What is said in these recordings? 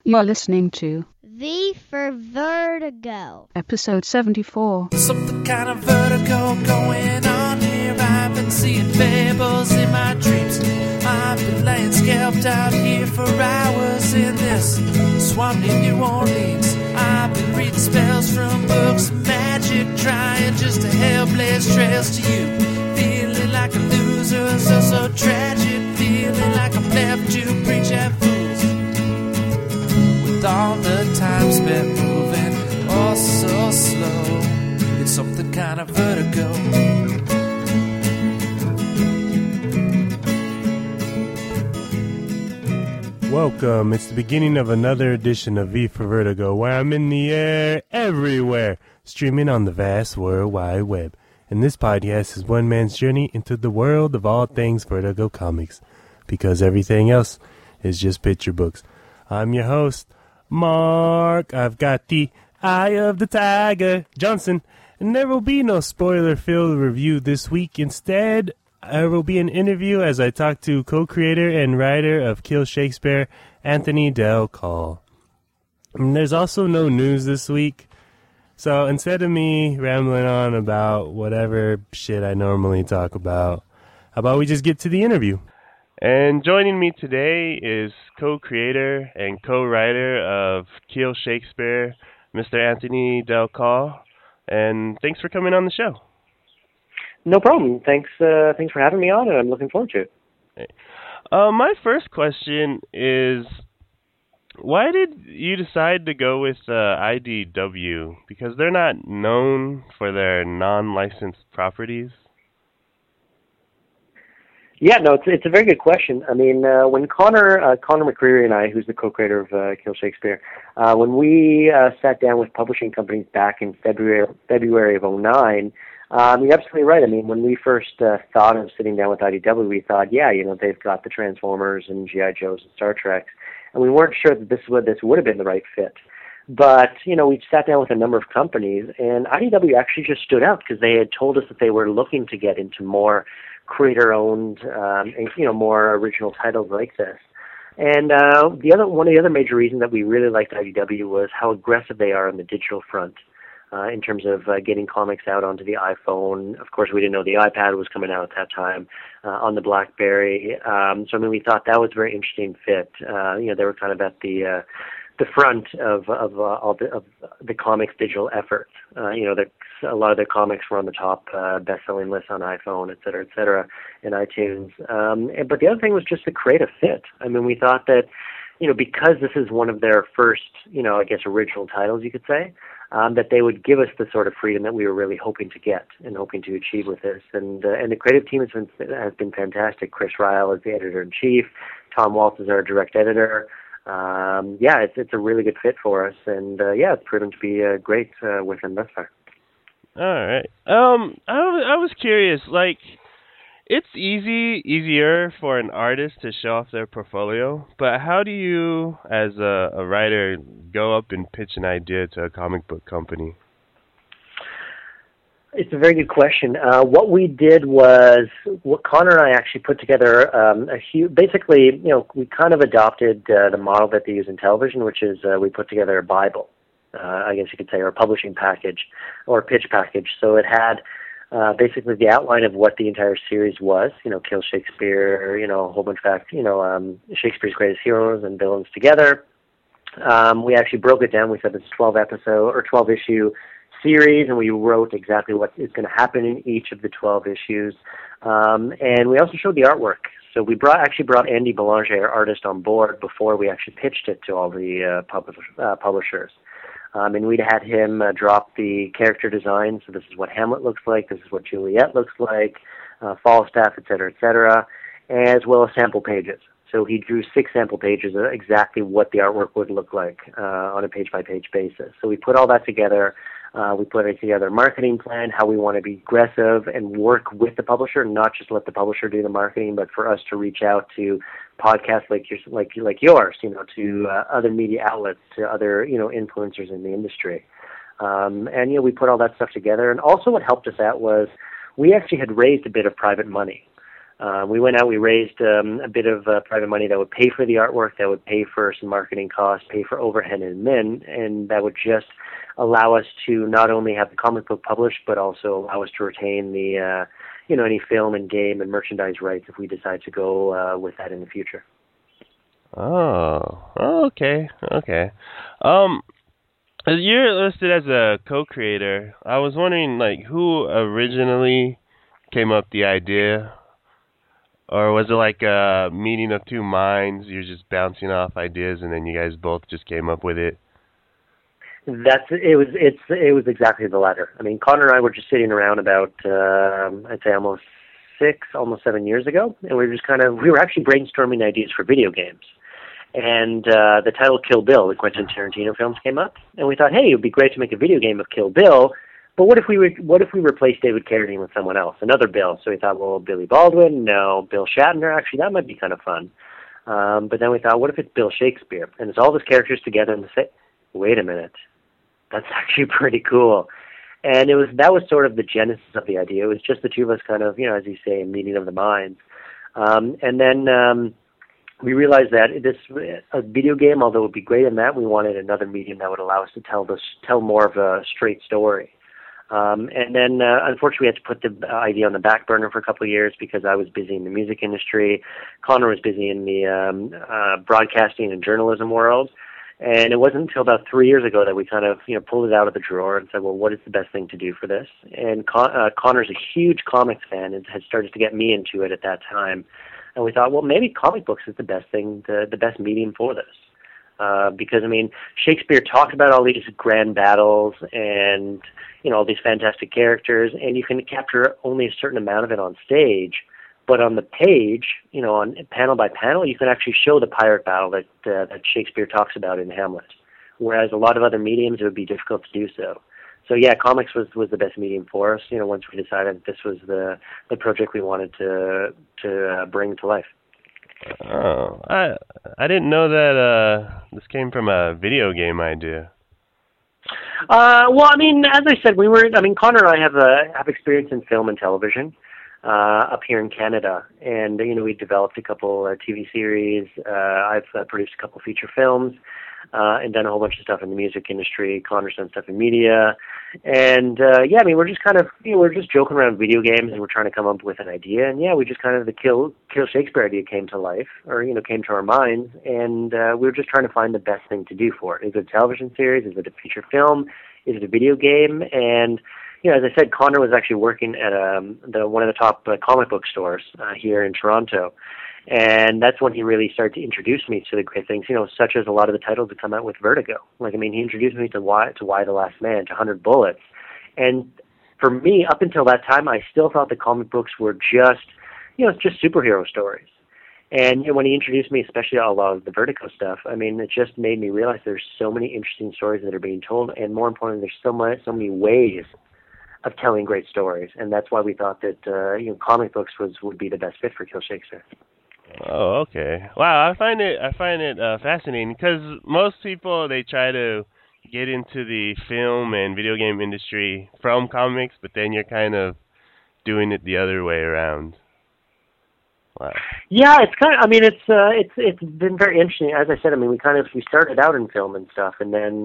You're listening to V for Vertigo, episode 74. Something kind of vertigo going on here. I've been seeing fables in my dreams. I've been laying scalped out here for hours in this swamp in New Orleans. I've been reading spells from books of magic, trying just to hellblaze trails to you. Feeling like a loser, so tragic. Feeling like I'm left to preach at fools. With all the time spent moving, oh so slow. It's something kind of vertigo. Welcome. It's the beginning of another edition of V for Vertigo, where I'm in the air everywhere, streaming on the vast World Wide Web. And this podcast is one man's journey into the world of all things Vertigo comics, because everything else is just picture books. I'm your host, Mark. I've got the eye of the tiger, Johnson, and there will be no spoiler-filled review this week. Instead, there will be an interview as I talk to co-creator and writer of Kill Shakespeare, Anthony Del Call. And there's also no news this week, so instead of me rambling on about whatever shit I normally talk about, how about we just get to the interview? And joining me today is co-creator and co-writer of Kill Shakespeare, Mr. Anthony Del Call. And thanks for coming on the show. No problem. Thanks for having me on, and I'm looking forward to it. My first question is, why did you decide to go with IDW? Because they're not known for their non-licensed properties. Yeah, no, it's a very good question. I mean, when Connor McCreary and I, who's the co-creator of Kill Shakespeare, when we sat down with publishing companies back in February of '09, you're absolutely right. I mean, when we first thought of sitting down with IDW, we thought, they've got the Transformers and G.I. Joes and Star Treks, and we weren't sure that this would have been the right fit. But, we sat down with a number of companies, and IDW actually just stood out because they had told us that they were looking to get into more creator-owned, more original titles like this. And one of the other major reasons that we really liked IDW was how aggressive they are on the digital front. In terms of getting comics out onto the iPhone. Of course, we didn't know the iPad was coming out at that time, on the BlackBerry. We thought that was a very interesting fit. They were kind of at the front of all the comics digital effort. A lot of their comics were on the top best-selling lists on iPhone, et cetera, and iTunes. But the other thing was just the creative fit. I mean, we thought that, because this is one of their first, original titles, you could say, that they would give us the sort of freedom that we were really hoping to get and hoping to achieve with this. And the creative team has been fantastic. Chris Ryle is the editor-in-chief. Tom Waltz is our direct editor. It's a really good fit for us. And, it's proven to be great with them thus far. All right. I was curious, it's easier for an artist to show off their portfolio, but how do you, as a writer, go up and pitch an idea to a comic book company? It's a very good question. What we did was, Connor and I actually put together we kind of adopted the model that they use in television, which is we put together a Bible, I guess you could say, or a publishing package or a pitch package. So it had basically the outline of what the entire series was, Kill Shakespeare, a whole bunch of Shakespeare's greatest heroes and villains together. We actually broke it down. We said it's 12 issue series, and we wrote exactly what is going to happen in each of the 12 issues. And we also showed the artwork. So we actually brought Andy Belanger, our artist, on board before we actually pitched it to all the publishers. And we'd had him drop the character design. So this is what Hamlet looks like. This is what Juliet looks like, Falstaff, et cetera, as well as sample pages. So he drew 6 sample pages of exactly what the artwork would look like on a page-by-page basis. So we put all that together. We put together a marketing plan, how we want to be aggressive and work with the publisher, not just let the publisher do the marketing, but for us to reach out to podcasts like yours, to other media outlets, to other, influencers in the industry. And we put all that stuff together. And also what helped us out was we actually had raised a bit of private money. We went out, we raised a bit of private money that would pay for the artwork, that would pay for some marketing costs, pay for overhead and admin, and that would just allow us to not only have the comic book published, but also allow us to retain the, any film and game and merchandise rights if we decide to go with that in the future. Oh, okay. You're listed as a co-creator. I was wondering, who originally came up with the idea? Or was it like a meeting of two minds? You're just bouncing off ideas, and then you guys both just came up with it? It was exactly the latter. I mean, Connor and I were just sitting around about, I'd say almost 7 years ago, and we were actually brainstorming ideas for video games. And the title Kill Bill, the Quentin Tarantino films, came up, and we thought, hey, it would be great to make a video game of Kill Bill, but what if we replaced David Carradine with someone else, another Bill? So we thought, well, Billy Baldwin, no, Bill Shatner, actually that might be kind of fun. But then we thought, what if it's Bill Shakespeare? And it's all those characters together and say, wait a minute, that's actually pretty cool. And that was sort of the genesis of the idea. It was just the two of us kind of, as you say, meeting of the minds. And then we realized that a video game, although it would be great in that, we wanted another medium that would allow us to tell more of a straight story. And then, unfortunately, we had to put the idea on the back burner for a couple of years because I was busy in the music industry. Connor was busy in the broadcasting and journalism world. And it wasn't until about 3 years ago that we kind of, pulled it out of the drawer and said, well, what is the best thing to do for this? And Connor's a huge comics fan and had started to get me into it at that time. And we thought, well, maybe comic books is the best thing, the best medium for this. Because, Shakespeare talked about all these grand battles and, all these fantastic characters, and you can capture only a certain amount of it on stage. But on the page, on panel by panel, you can actually show the pirate battle that Shakespeare talks about in Hamlet. Whereas a lot of other mediums, it would be difficult to do so. So yeah, comics was the best medium for us. Once we decided that this was the project we wanted to bring to life. Oh, I didn't know that this came from a video game idea. Well, as I said, Connor and I have experience in film and television up here in Canada, and we developed a couple TV series. I've produced a couple feature films. And done a whole bunch of stuff in the music industry. Connor's done stuff in media. And, we're just kind of, we're just joking around video games and we're trying to come up with an idea. And we just kind of, the Kill Shakespeare idea came to life, or, came to our minds. And we were just trying to find the best thing to do for it. Is it a television series? Is it a feature film? Is it a video game? And, as I said, Connor was actually working at one of the top comic book stores here in Toronto. And that's when he really started to introduce me to the great things, such as a lot of the titles that come out with Vertigo. He introduced me to Y the Last Man, to 100 Bullets. And for me, up until that time, I still thought the comic books were just superhero stories. And when he introduced me, especially a lot of the Vertigo stuff, it just made me realize there's so many interesting stories that are being told, and more importantly, there's so many ways of telling great stories. And that's why we thought that comic books would be the best fit for Kill Shakespeare. Oh, okay. Wow, I find it fascinating because most people, they try to get into the film and video game industry from comics, but then you're kind of doing it the other way around. Wow. Yeah, it's kind of. It's been very interesting. As I said, we started out in film and stuff, and then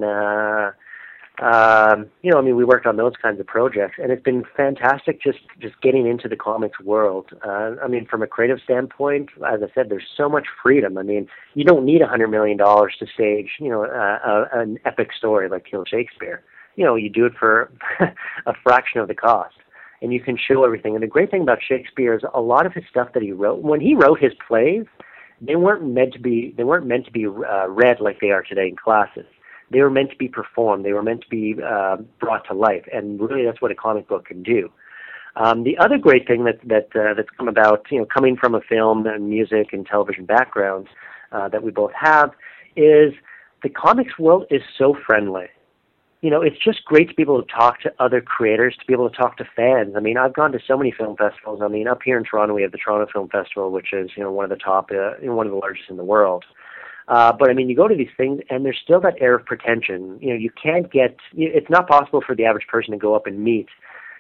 we worked on those kinds of projects, and it's been fantastic just getting into the comics world. From a creative standpoint, as I said, there's so much freedom. You don't need $100 million to stage, an epic story like Kill Shakespeare. You do it for a fraction of the cost, and you can show everything. And the great thing about Shakespeare is a lot of his stuff that he wrote, when he wrote his plays, they weren't meant to be read like they are today in classes. They were meant to be performed. They were meant to be brought to life, and really, that's what a comic book can do. The other great thing that's come about, coming from a film and music and television backgrounds that we both have, is the comics world is so friendly. It's just great to be able to talk to other creators, to be able to talk to fans. I've gone to so many film festivals. Up here in Toronto, we have the Toronto Film Festival, which is one of the top, one of the largest in the world. But you go to these things and there's still that air of pretension. You can't it's not possible for the average person to go up and meet,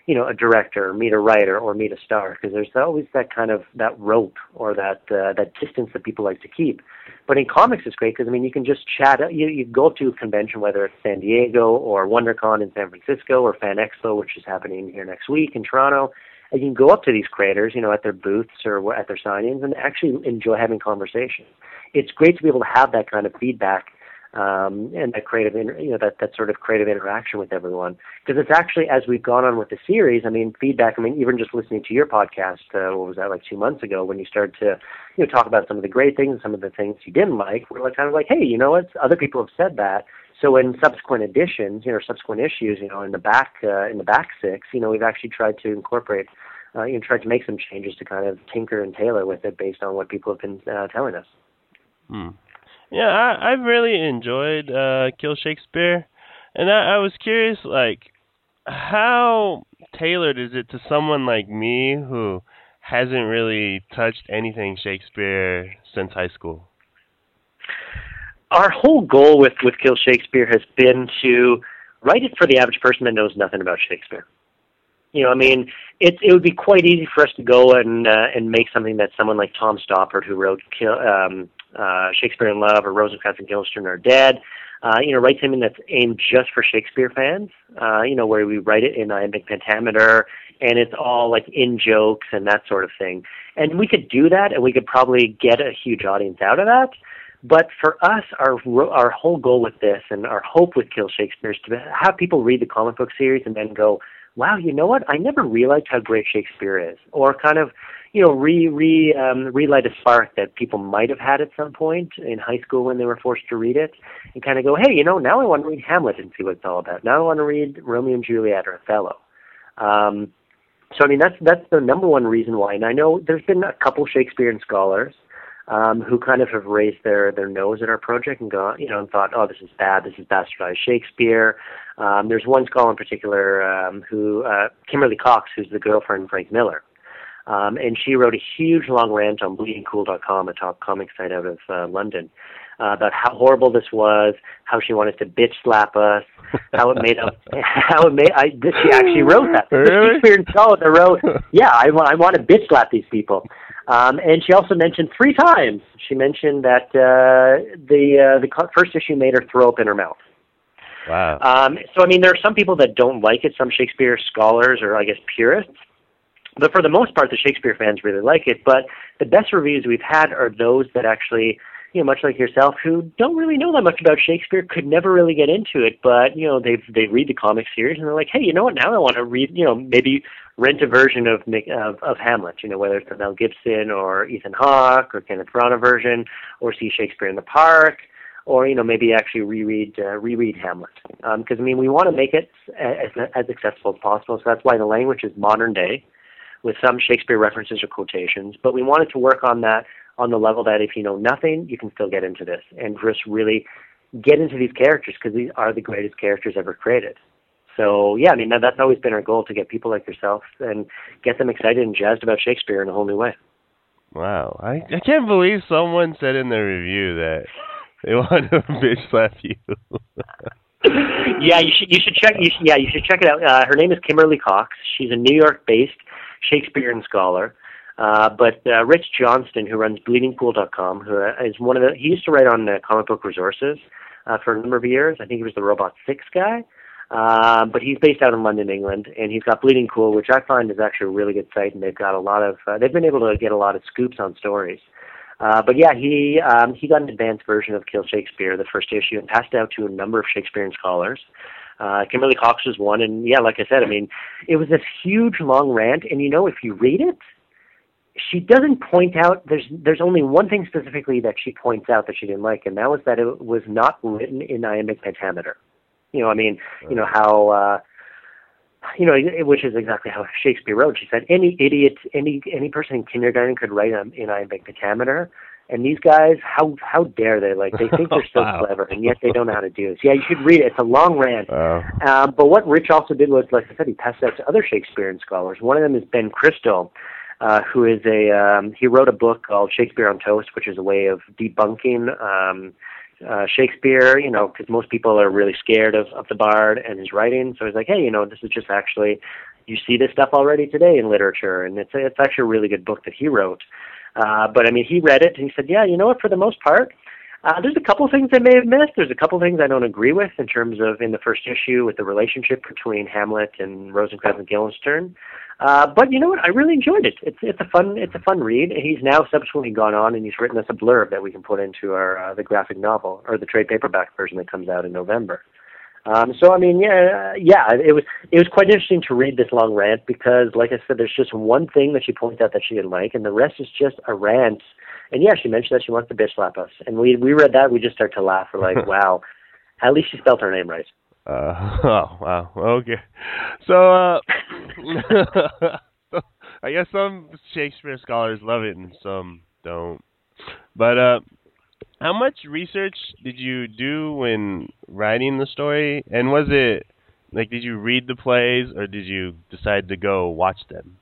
a director, or meet a writer, or meet a star, because there's always that kind of that rope or that distance that people like to keep. But in comics, it's great because you can just chat. You go to a convention, whether it's San Diego or WonderCon in San Francisco or Fan Expo, which is happening here next week in Toronto, and you can go up to these creators, at their booths or at their signings, and actually enjoy having conversations. It's great to be able to have that kind of feedback. And that creative, that sort of creative interaction with everyone. Because it's actually, as we've gone on with the series, feedback, even just listening to your podcast, what was that, like 2 months ago, when you started to, talk about some of the great things and some of the things you didn't like, we're kind of like, hey, you know what, other people have said that. So in subsequent editions, subsequent issues, in the back 6, we've actually tried to incorporate, tried to make some changes to kind of tinker and tailor with it based on what people have been telling us. Yeah, I've really enjoyed Kill Shakespeare, and I was curious, how tailored is it to someone like me who hasn't really touched anything Shakespeare since high school? Our whole goal with Kill Shakespeare has been to write it for the average person that knows nothing about Shakespeare. It would be quite easy for us to go and make something that someone like Tom Stoppard, who wrote Shakespeare in Love or Rosencrantz and Guildenstern Are Dead, write something that's aimed just for Shakespeare fans, where we write it in iambic pentameter, and it's all in jokes and that sort of thing. And we could do that, and we could probably get a huge audience out of that. But for us, our whole goal with this and our hope with Kill Shakespeare is to have people read the comic book series and then go, wow, you know what? I never realized how great Shakespeare is. Or kind of, relight a spark that people might have had at some point in high school when they were forced to read it, and kind of go, hey, now I want to read Hamlet and see what it's all about. Now I want to read Romeo and Juliet or Othello. That's the number one reason why. And I know there's been a couple Shakespearean scholars who kind of have raised their nose at our project and gone, and thought, oh, this is bad, this is bastardized Shakespeare. There's one scholar in particular who, Kimberly Cox, who's the girlfriend of Frank Miller. And she wrote a huge long rant on bleedingcool.com, a top comic site out of London, about how horrible this was, how she wanted to bitch slap us, she actually wrote that. Really? The Shakespearean scholar that wrote, yeah, I want to bitch slap these people. And she also mentioned 3 times, she mentioned that the first issue made her throw up in her mouth. Wow. There are some people that don't like it, some Shakespeare scholars or I guess purists. But for the most part, the Shakespeare fans really like it. But the best reviews we've had are those that actually, much like yourself, who don't really know that much about Shakespeare, could never really get into it. But, they read the comic series and they're like, hey, you know what, now I want to read, maybe rent a version of Hamlet, whether it's the Mel Gibson or Ethan Hawke or Kenneth Branagh version, or see Shakespeare in the Park, or, maybe actually reread Hamlet. Because, we want to make it as accessible as possible. So that's why the language is modern day, with some Shakespeare references or quotations, but we wanted to work on that on the level that if you know nothing, you can still get into this and just really get into these characters because these are the greatest characters ever created. So, yeah, that's always been our goal, to get people like yourself and get them excited and jazzed about Shakespeare in a whole new way. Wow. I can't believe someone said in their review that they want to bitch slap you. Yeah, you should check it out. Her name is Kimberly Cox. She's a New York-based Shakespearean scholar. But Rich Johnston, who runs bleedingcool.com, who is he used to write on Comic Book Resources for a number of years. I think he was the Robot 6 guy. But he's based out in London, England, and he's got Bleeding Cool, which I find is actually a really good site, and they've got a lot of, they've been able to get a lot of scoops on stories. But yeah, he got an advanced version of Kill Shakespeare, the first issue, and passed it out to a number of Shakespearean scholars. Kimberly Cox was one, and yeah, like I said, it was this huge long rant, and if you read it, she doesn't point out, there's only one thing specifically that she points out that she didn't like, and that was that it was not written in iambic pentameter. Which is exactly how Shakespeare wrote. She said, any idiot, any person in kindergarten could write in iambic pentameter. And these guys, how dare they? They think they're so clever, and yet they don't know how to do this. Yeah, you should read it. It's a long rant. But what Rich also did was, like I said, he passed it out to other Shakespearean scholars. One of them is Ben Cristo, who is he wrote a book called Shakespeare on Toast, which is a way of debunking Shakespeare, because most people are really scared of the Bard and his writing. So he's like, hey, this is just actually, you see this stuff already today in literature, and it's actually a really good book that he wrote. But I mean, he read it and he said, yeah, you know what? For the most part, there's a couple of things I may have missed. There's a couple of things I don't agree with in terms of in the first issue with the relationship between Hamlet and Rosencrantz and Guildenstern. But you know what? I really enjoyed it. It's a fun read. He's now subsequently gone on and he's written us a blurb that we can put into our the graphic novel or the trade paperback version that comes out in November. So I mean, it was quite interesting to read this long rant because, like I said, there's just one thing that she points out that she didn't like, and the rest is just a rant. And yeah, she mentioned that she wants to bitch slap us, and we read that, we just start to laugh. We're like, wow, at least she spelled her name right. Oh wow, okay. So I guess some Shakespeare scholars love it and some don't. But how much research did you do when writing the story? And was it, like, did you read the plays or did you decide to go watch them?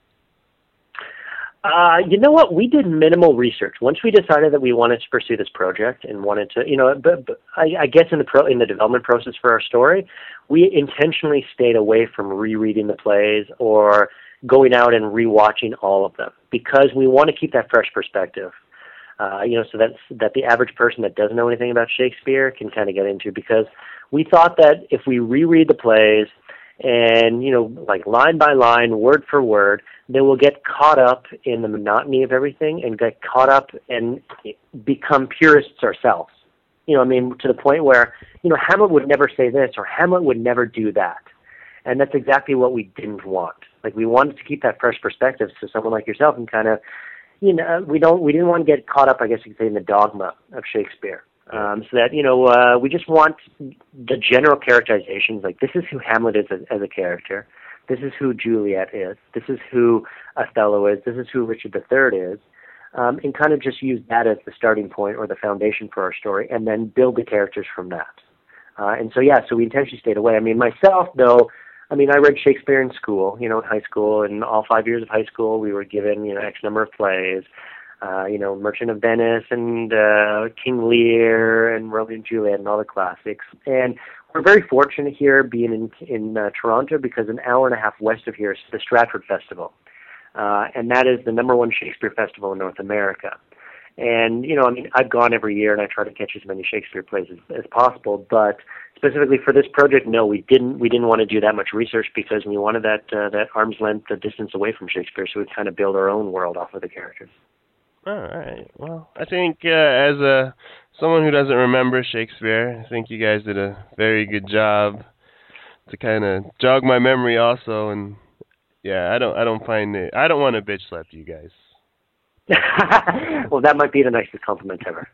You know what? We did minimal research. Once we decided that we wanted to pursue this project and wanted to, you know, but I guess in the development process for our story, we intentionally stayed away from rereading the plays or going out and rewatching all of them because we want to keep that fresh perspective. You know, so that the average person that doesn't know anything about Shakespeare can kind of get into, because we thought that if we reread the plays and, you know, like line by line, word for word, then we'll get caught up in the monotony of everything and get caught up and become purists ourselves. You know, I mean, to the point where, you know, Hamlet would never say this or Hamlet would never do that. And that's exactly what we didn't want. Like, we wanted to keep that fresh perspective so someone like yourself can kind of, you know, we didn't want to get caught up, I guess you could say, in the dogma of Shakespeare. So that, you know, we just want the general characterizations, like this is who Hamlet is as a character, this is who Juliet is, this is who Othello is, this is who Richard III is, and kind of just use that as the starting point or the foundation for our story, and then build the characters from that. And so, yeah, so we intentionally stayed away. I mean, myself, though, I mean, I read Shakespeare in school, you know, in high school, and all 5 years of high school, we were given, you know, X number of plays, you know, Merchant of Venice and King Lear and Romeo and Juliet and all the classics. And we're very fortunate here being in Toronto because an hour and a half west of here is the Stratford Festival. And that is the #1 Shakespeare festival in North America. And, you know, I mean, I've gone every year and I try to catch as many Shakespeare plays as possible, but specifically for this project, no, we didn't want to do that much research because we wanted that arm's length distance away from Shakespeare, so we kind of build our own world off of the characters. All right. Well, I think as someone who doesn't remember Shakespeare, I think you guys did a very good job to kind of jog my memory also. And yeah, I don't find it. I don't want to bitch slap you guys. Well, that might be the nicest compliment ever.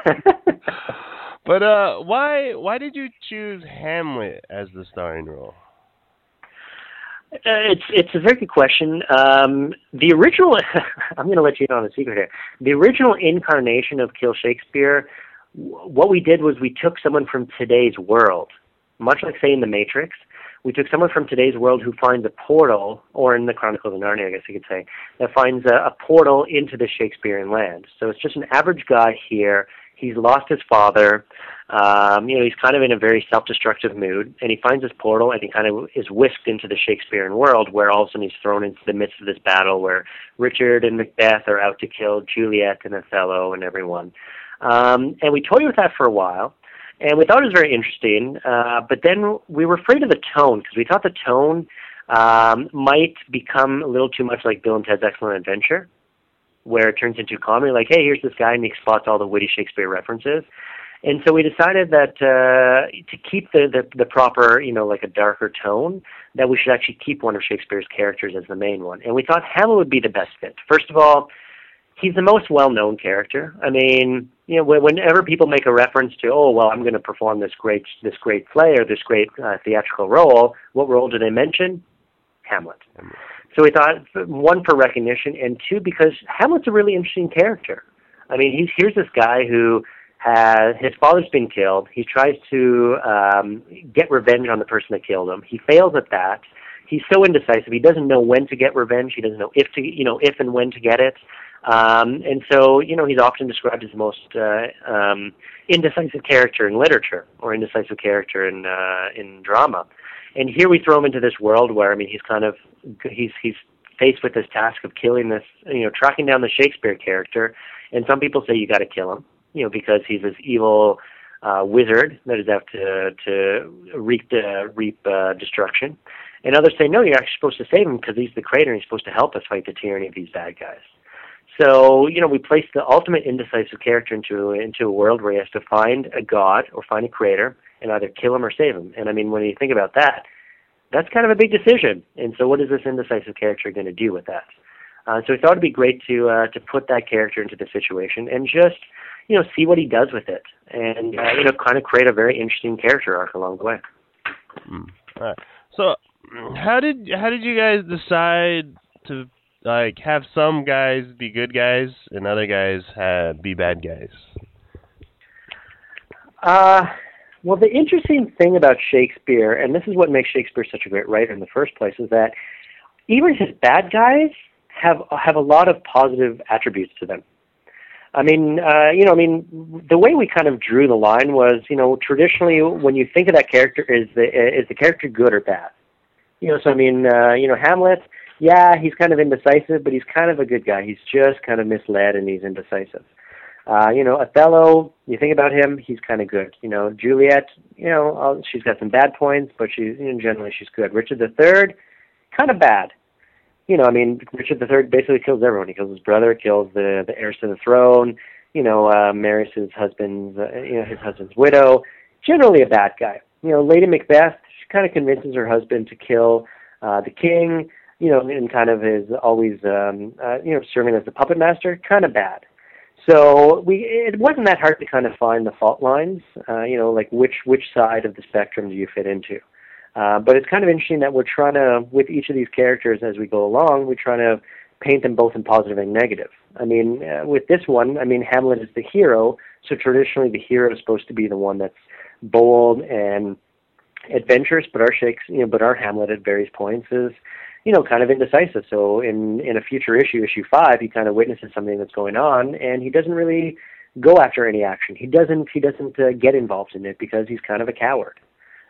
But why did you choose Hamlet as the starring role? It's a very good question. The original, I'm going to let you in on a secret here. The original incarnation of Kill Shakespeare, what we did was we took someone from today's world, much like, say, in The Matrix. We took someone from today's world who finds a portal, or in the Chronicles of Narnia, I guess you could say, that finds a portal into the Shakespearean land. So it's just an average guy here. He's lost his father. You know, he's kind of in a very self-destructive mood, and he finds this portal, and he kind of is whisked into the Shakespearean world, where all of a sudden he's thrown into the midst of this battle where Richard and Macbeth are out to kill Juliet and Othello and everyone. And we toyed with that for a while. And we thought it was very interesting, but then we were afraid of the tone, because we thought the tone might become a little too much like Bill and Ted's Excellent Adventure, where it turns into comedy, like, hey, here's this guy, and he spots all the witty Shakespeare references. And so we decided that to keep the proper, you know, like a darker tone, that we should actually keep one of Shakespeare's characters as the main one. And we thought Hamlet would be the best fit. First of all, he's the most well-known character. I mean, you know, whenever people make a reference to, oh, well, I'm going to perform this great play or this great theatrical role, what role do they mention? Hamlet. So we thought, one, for recognition, and two, because Hamlet's a really interesting character. I mean, here's this guy who his father's been killed. He tries to get revenge on the person that killed him. He fails at that. He's so indecisive. He doesn't know when to get revenge. He doesn't know if and when to get it. And so, you know, he's often described as the most indecisive character in literature or indecisive character in drama. And here we throw him into this world where, I mean, he's faced with this task of killing this, tracking down the Shakespeare character. And some people say you got to kill him, because he's this evil wizard that is out to reap destruction. And others say, no, you're actually supposed to save him because he's the creator and he's supposed to help us fight the tyranny of these bad guys. So, we place the ultimate indecisive character into a world where he has to find a god or find a creator and either kill him or save him. And I mean, when you think about that, that's kind of a big decision. And so what is this indecisive character going to do with that? So we thought it'd be great to put that character into the situation and just, see what he does with it and, kind of create a very interesting character arc along the way. All right. So how did you guys decide to have some guys be good guys and other guys be bad guys? Well, the interesting thing about Shakespeare, and this is what makes Shakespeare such a great writer in the first place, is that even his bad guys have a lot of positive attributes to them. I mean, the way we kind of drew the line was, traditionally when you think of that character, is the character good or bad? So I mean, Hamlet, yeah, he's kind of indecisive, but he's kind of a good guy. He's just kind of misled and he's indecisive. Othello, you think about him, he's kind of good. Juliet, she's got some bad points, but generally she's good. Richard III, kind of bad. Richard III basically kills everyone. He kills his brother, kills the heirs to the throne, marries his husband's widow. Generally a bad guy. Lady Macbeth, she kind of convinces her husband to kill the king, and kind of is always, serving as the puppet master. Kind of bad. So it wasn't that hard to kind of find the fault lines, like which side of the spectrum do you fit into. But it's kind of interesting that we're trying to, with each of these characters as we go along, we're trying to paint them both in positive and negative. I mean, with this one, Hamlet is the hero, so traditionally the hero is supposed to be the one that's bold and adventurous, but our Hamlet at various points is, kind of indecisive. So in a future issue 5, he kind of witnesses something that's going on, and he doesn't really go after any action. He doesn't get involved in it because he's kind of a coward.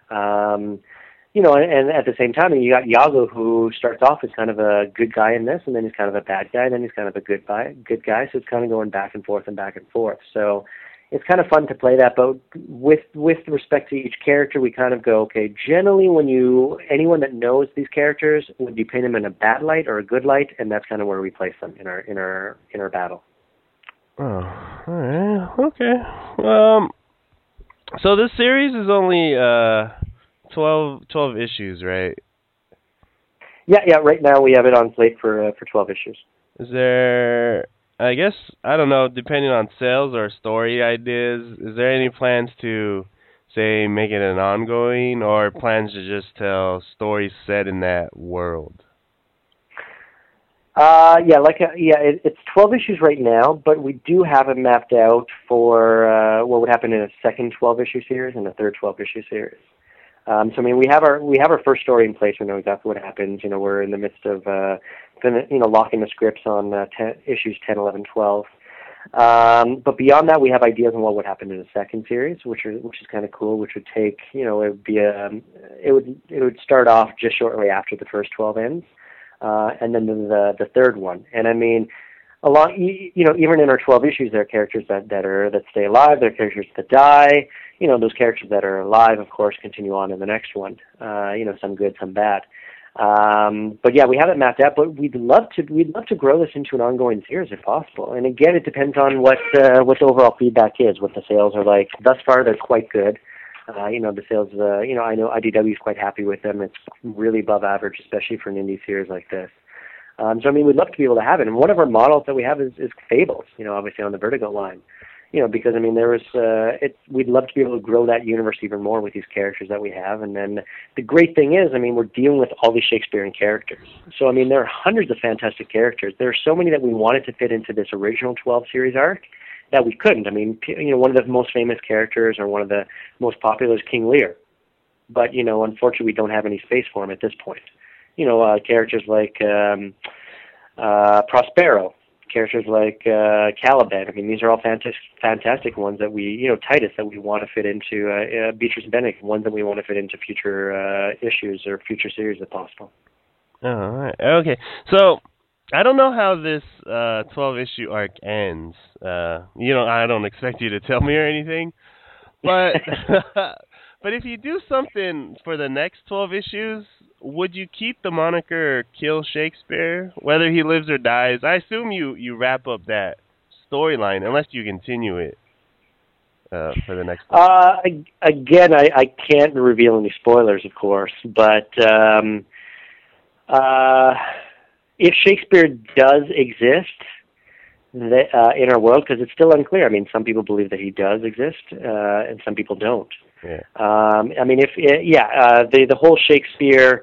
And at the same time, you got Iago, who starts off as kind of a good guy in this, and then he's kind of a bad guy, and then he's kind of a good guy. So it's kind of going back and forth and back and forth. So it's kind of fun to play that. But with respect to each character, we kind of go, okay, generally anyone that knows these characters, would you paint them in a bad light or a good light? And that's kind of where we place them in our battle. Oh, all right, okay. So this series is only 12 issues, right? Yeah. Right now we have it on slate for 12 issues. Is there, I guess, I don't know, depending on sales or story ideas, is there any plans to, say, make it an ongoing, or plans to just tell stories set in that world? It's 12 issues right now, but we do have it mapped out for what would happen in a second 12-issue series and a third 12-issue series. We have our first story in place. We know exactly what happens. We're in the midst of locking the scripts on issues 10, 11, 12. But beyond that, we have ideas on what would happen in the second series, which is kind of cool. Which would take, it would start off just shortly after the first 12 ends, and then the third one. And even in our 12 issues, there are characters that stay alive. There are characters that die. Those characters that are alive, of course, continue on in the next one. Some good, some bad. But yeah, we have it mapped out. But we'd love to grow this into an ongoing series if possible. And again, it depends on what the overall feedback is, what the sales are like. Thus far, they're quite good. The sales. I know IDW is quite happy with them. It's really above average, especially for an indie series like this. We'd love to be able to have it. And one of our models that we have is Fables, obviously on the Vertigo line. Because we'd love to be able to grow that universe even more with these characters that we have. And then the great thing is, we're dealing with all these Shakespearean characters. So, there are hundreds of fantastic characters. There are so many that we wanted to fit into this original 12 series arc that we couldn't. One of the most famous characters or one of the most popular is King Lear. But, unfortunately, we don't have any space for him at this point. Characters like Prospero, characters like Caliban. I mean, these are all fantastic ones that we, Titus, that we want to fit into, Beatrice and Benedict, ones that we want to fit into future issues or future series if possible. Oh, all right. Okay. So, I don't know how this 12-issue arc ends. I don't expect you to tell me or anything, but but if you do something for the next 12 issues, would you keep the moniker Kill Shakespeare, whether he lives or dies? I assume you wrap up that storyline, unless you continue it for the next one. Again, I can't reveal any spoilers, of course, but if Shakespeare does exist in our world, because it's still unclear. I mean, some people believe that he does exist, and some people don't. Yeah. I mean, the whole Shakespeare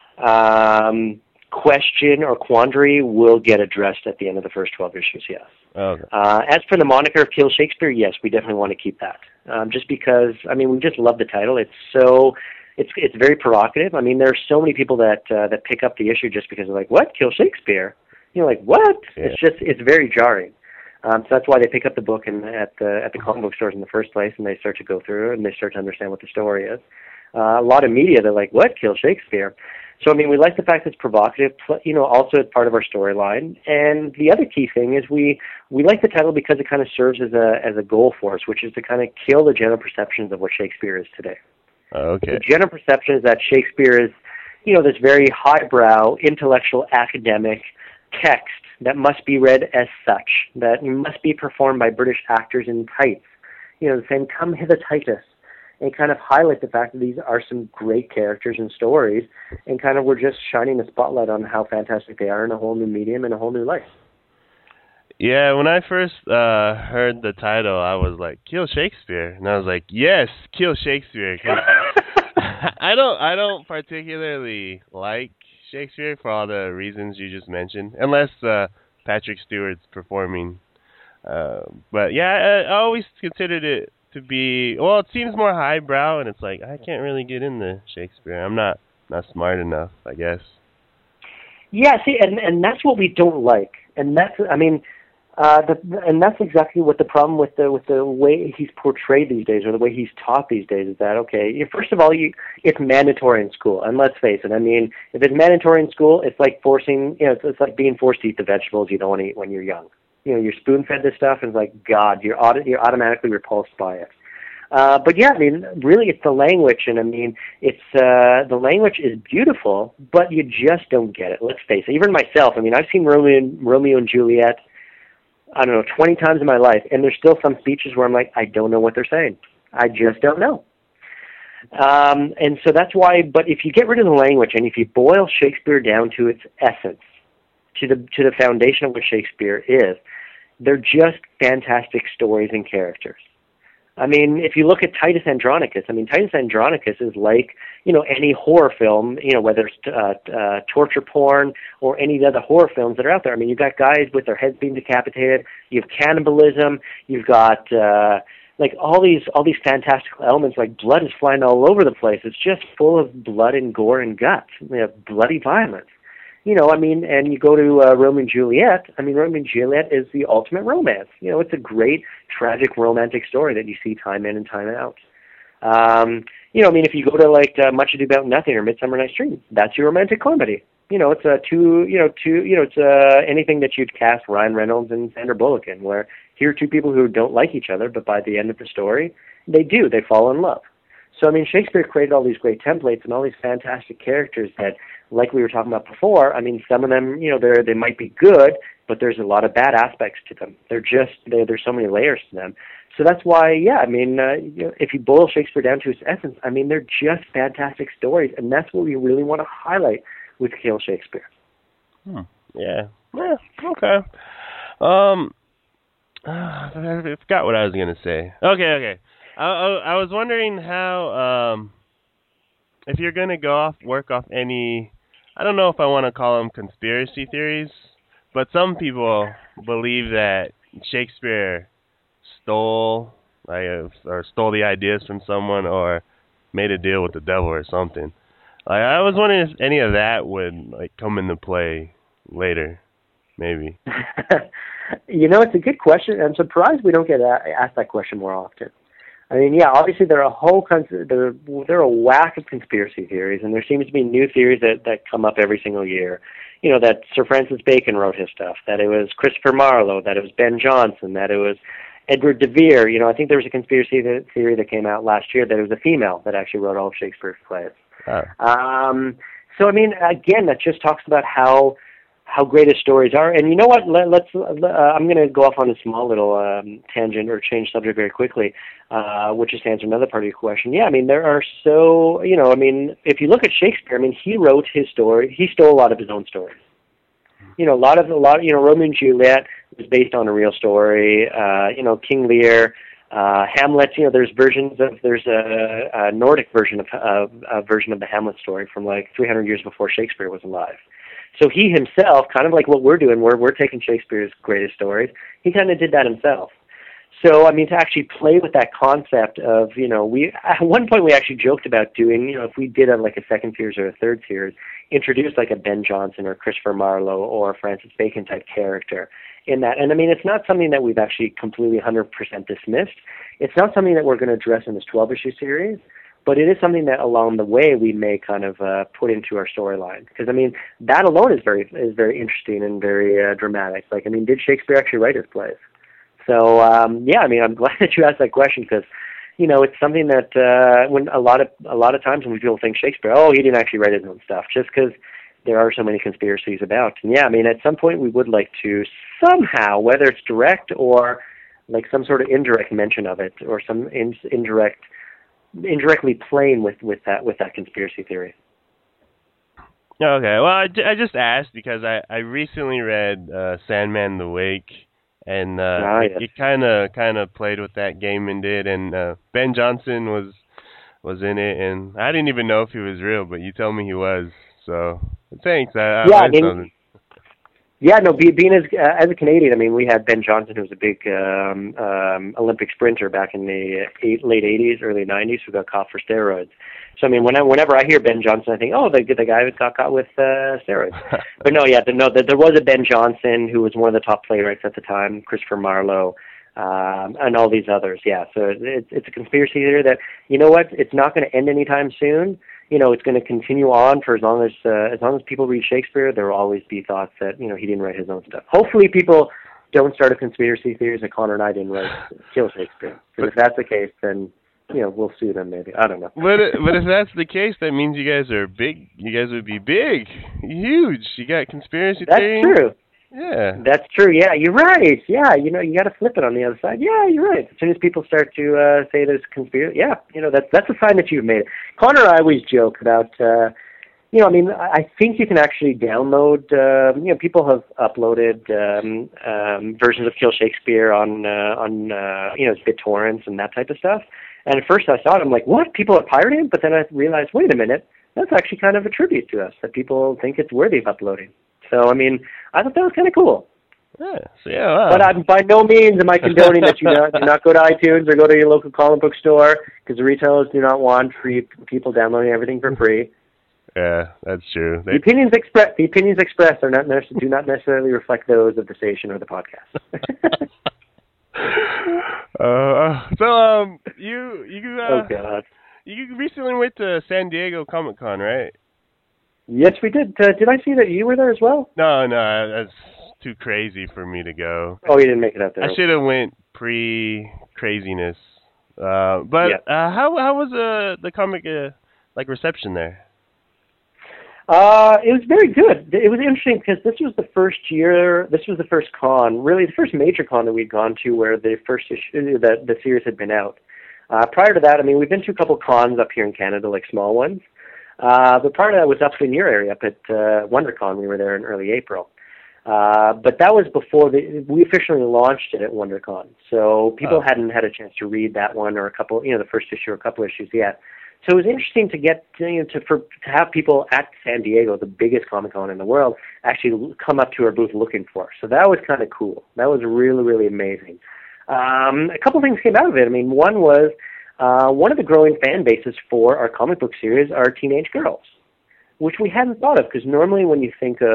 question or quandary will get addressed at the end of the first 12 issues, yes. Okay. As for the moniker of Kill Shakespeare, yes, we definitely want to keep that. Just because, I mean, we just love the title. It's very provocative. I mean, there are so many people that pick up the issue just because they're like, what? Kill Shakespeare? Like, what? Yeah. It's very jarring. So that's why they pick up the book at the comic book stores in the first place, and they start to go through it, and they start to understand what the story is. A lot of media, they're like, what? Kill Shakespeare? So, I mean, we like the fact that it's provocative, also it's part of our storyline. And the other key thing is we like the title because it kind of serves as a goal for us, which is to kind of kill the general perceptions of what Shakespeare is today. Okay. The general perception is that Shakespeare is, this very highbrow, intellectual, academic text that must be read as such, that must be performed by British actors in tights, saying, come hither, Titus, and kind of highlight the fact that these are some great characters and stories, and kind of we're just shining the spotlight on how fantastic they are in a whole new medium and a whole new life. Yeah, when I first heard the title, I was like, Kill Shakespeare, and I was like, yes, Kill Shakespeare. 'Cause I don't particularly like Shakespeare for all the reasons you just mentioned, unless Patrick Stewart's performing. But yeah, I always considered it to be, well, it seems more highbrow, and it's like, I can't really get into Shakespeare. I'm not smart enough, I guess. Yeah, see, and that's what we don't like, and that's, I mean, and that's exactly what the problem with the way he's portrayed these days, or the way he's taught these days, is that, okay, first of all, it's mandatory in school, and let's face it, I mean, if it's mandatory in school, it's like forcing, it's like being forced to eat the vegetables you don't want to eat when you're young. You're spoon-fed this stuff, and it's like, God, you're automatically repulsed by it. But yeah, I mean, really, it's the language, and I mean, it's the language is beautiful, but you just don't get it. Let's face it. Even myself, I mean, I've seen Romeo and Juliet, I don't know, 20 times in my life, and there's still some speeches where I'm like, I don't know what they're saying. I just don't know. And so that's why. But if you get rid of the language, and if you boil Shakespeare down to its essence, to the foundation of what Shakespeare is, they're just fantastic stories and characters. I mean, if you look at Titus Andronicus, I mean, Titus Andronicus is like, any horror film, whether it's torture porn or any of the other horror films that are out there. I mean, you've got guys with their heads being decapitated, you have cannibalism, you've got like all these fantastical elements, like blood is flying all over the place. It's just full of blood and gore and guts, bloody violence. I mean, and you go to Romeo and Juliet. I mean, Romeo and Juliet is the ultimate romance. It's a great, tragic, romantic story that you see time in and time out. I mean, if you go to like Much Ado About Nothing or Midsummer Night's Dream, that's your romantic comedy. It's anything that you'd cast Ryan Reynolds and Sandra Bullock in, where here are two people who don't like each other, but by the end of the story, they fall in love. So, I mean, Shakespeare created all these great templates and all these fantastic characters that, like we were talking about before, I mean, some of them, they might be good, but there's a lot of bad aspects to them. There's so many layers to them. So that's why, yeah, I mean, if you boil Shakespeare down to its essence, I mean, they're just fantastic stories, and that's what we really want to highlight with Kill Shakespeare. Yeah. Okay. I forgot what I was going to say. Okay. I was wondering how, if you're going to work off any, I don't know if I want to call them conspiracy theories, but some people believe that Shakespeare stole the ideas from someone, or made a deal with the devil or something. I was wondering if any of that would come into play later. maybe? It's a good question. I'm surprised we don't get asked that question more often. I mean, yeah, obviously there are a whack of conspiracy theories, and there seems to be new theories that come up every single year. That Sir Francis Bacon wrote his stuff, that it was Christopher Marlowe, that it was Ben Jonson, that it was Edward de Vere. I think there was a conspiracy theory that came out last year that it was a female that actually wrote all of Shakespeare's plays. Oh. So, I mean, again, that just talks about how great his stories are. And you know what? I'm going to go off on a small little tangent or change subject very quickly, which is to answer another part of your question. Yeah, I mean, there are if you look at Shakespeare, I mean, he wrote his story. He stole a lot of his own stories. A lot of Romeo and Juliet was based on a real story. King Lear, Hamlet. There's a Nordic version of the Hamlet story from like 300 years before Shakespeare was alive. So he himself, kind of like what we're doing, we're taking Shakespeare's greatest stories. He kind of did that himself. So, I mean, to actually play with that concept of, at one point we actually joked about doing, if we did a second series or a third series, introduce like a Ben Jonson or Christopher Marlowe or Francis Bacon type character in that. And I mean, it's not something that we've actually completely 100% dismissed. It's not something that we're going to address in this 12-issue series. But it is something that along the way we may kind of put into our storyline. Because, I mean, that alone is very interesting and very dramatic. Like, I mean, did Shakespeare actually write his plays? So, yeah, I mean, I'm glad that you asked that question because, it's something that when a lot of times when people think Shakespeare, he didn't actually write his own stuff, just because there are so many conspiracies about. And, yeah, I mean, at some point we would like to somehow, whether it's direct or like some sort of indirect mention of it or some indirectly playing with that conspiracy theory. Okay, well, I just asked because I recently read Sandman the Wake, and yes. it kind of played with that Gaiman did, and Ben Jonson was in it, and I didn't even know if he was real, but you told me he was, so thanks. I learned something. Yeah, no, being as a Canadian, I mean, we had Ben Jonson, who was a big Olympic sprinter back in the late 80s, early 90s, who got caught for steroids. So, I mean, whenever I hear Ben Jonson, I think, the guy who got caught with steroids. But no, there was a Ben Jonson who was one of the top playwrights at the time, Christopher Marlowe, and all these others. Yeah, so it's a conspiracy theory that, you know what, it's not going to end anytime soon. It's going to continue on for as long as people read Shakespeare. There will always be thoughts that he didn't write his own stuff. Hopefully, people don't start a conspiracy theories that Connor and I didn't kill Shakespeare. Because if that's the case, then we'll sue them maybe. I don't know. But if that's the case, that means you guys are big. You guys would be big, huge. You got conspiracy theories. That's true. Yeah. That's true. Yeah, you're right. Yeah, you got to flip it on the other side. Yeah, you're right. As soon as people start to say there's conspiracy, yeah, that's a sign that you've made it. Connor and I always joke about, I mean, I think you can actually download, people have uploaded versions of Kill Shakespeare on BitTorrents and that type of stuff. And at first I saw it, I'm like, what? People are pirating? But then I realized, wait a minute, that's actually kind of a tribute to us, that people think it's worthy of uploading. So, I mean, I thought that was kind of cool. Yeah, so yeah, wow. But by no means am I condoning that you do not go to iTunes or go to your local comic book store, because the retailers do not want free people downloading everything for free. Yeah, that's true. The opinions expressed do not necessarily reflect those of the station or the podcast. Oh God. You recently went to San Diego Comic-Con, right? Yes, we did. Did I see that you were there as well? No, that's too crazy for me to go. Oh, you didn't make it out there. I should have went pre-craziness. How was the comic reception there? It was very good. It was interesting because this was the first con, really the first major con that we'd gone to where the first issue, the series had been out. Prior to that, I mean, we've been to a couple cons up here in Canada, like small ones. But prior to that was up in your area, up at WonderCon. We were there in early April. But that was before we officially launched it at WonderCon. So people hadn't had a chance to read that one or a couple, the first issue or a couple issues yet. So it was interesting to get to have people at San Diego, the biggest Comic-Con in the world, actually come up to our booth looking for us. So that was kind of cool. That was really, really amazing. A couple things came out of it. I mean, one was one of the growing fan bases for our comic book series are teenage girls, which we hadn't thought of, because normally when you think of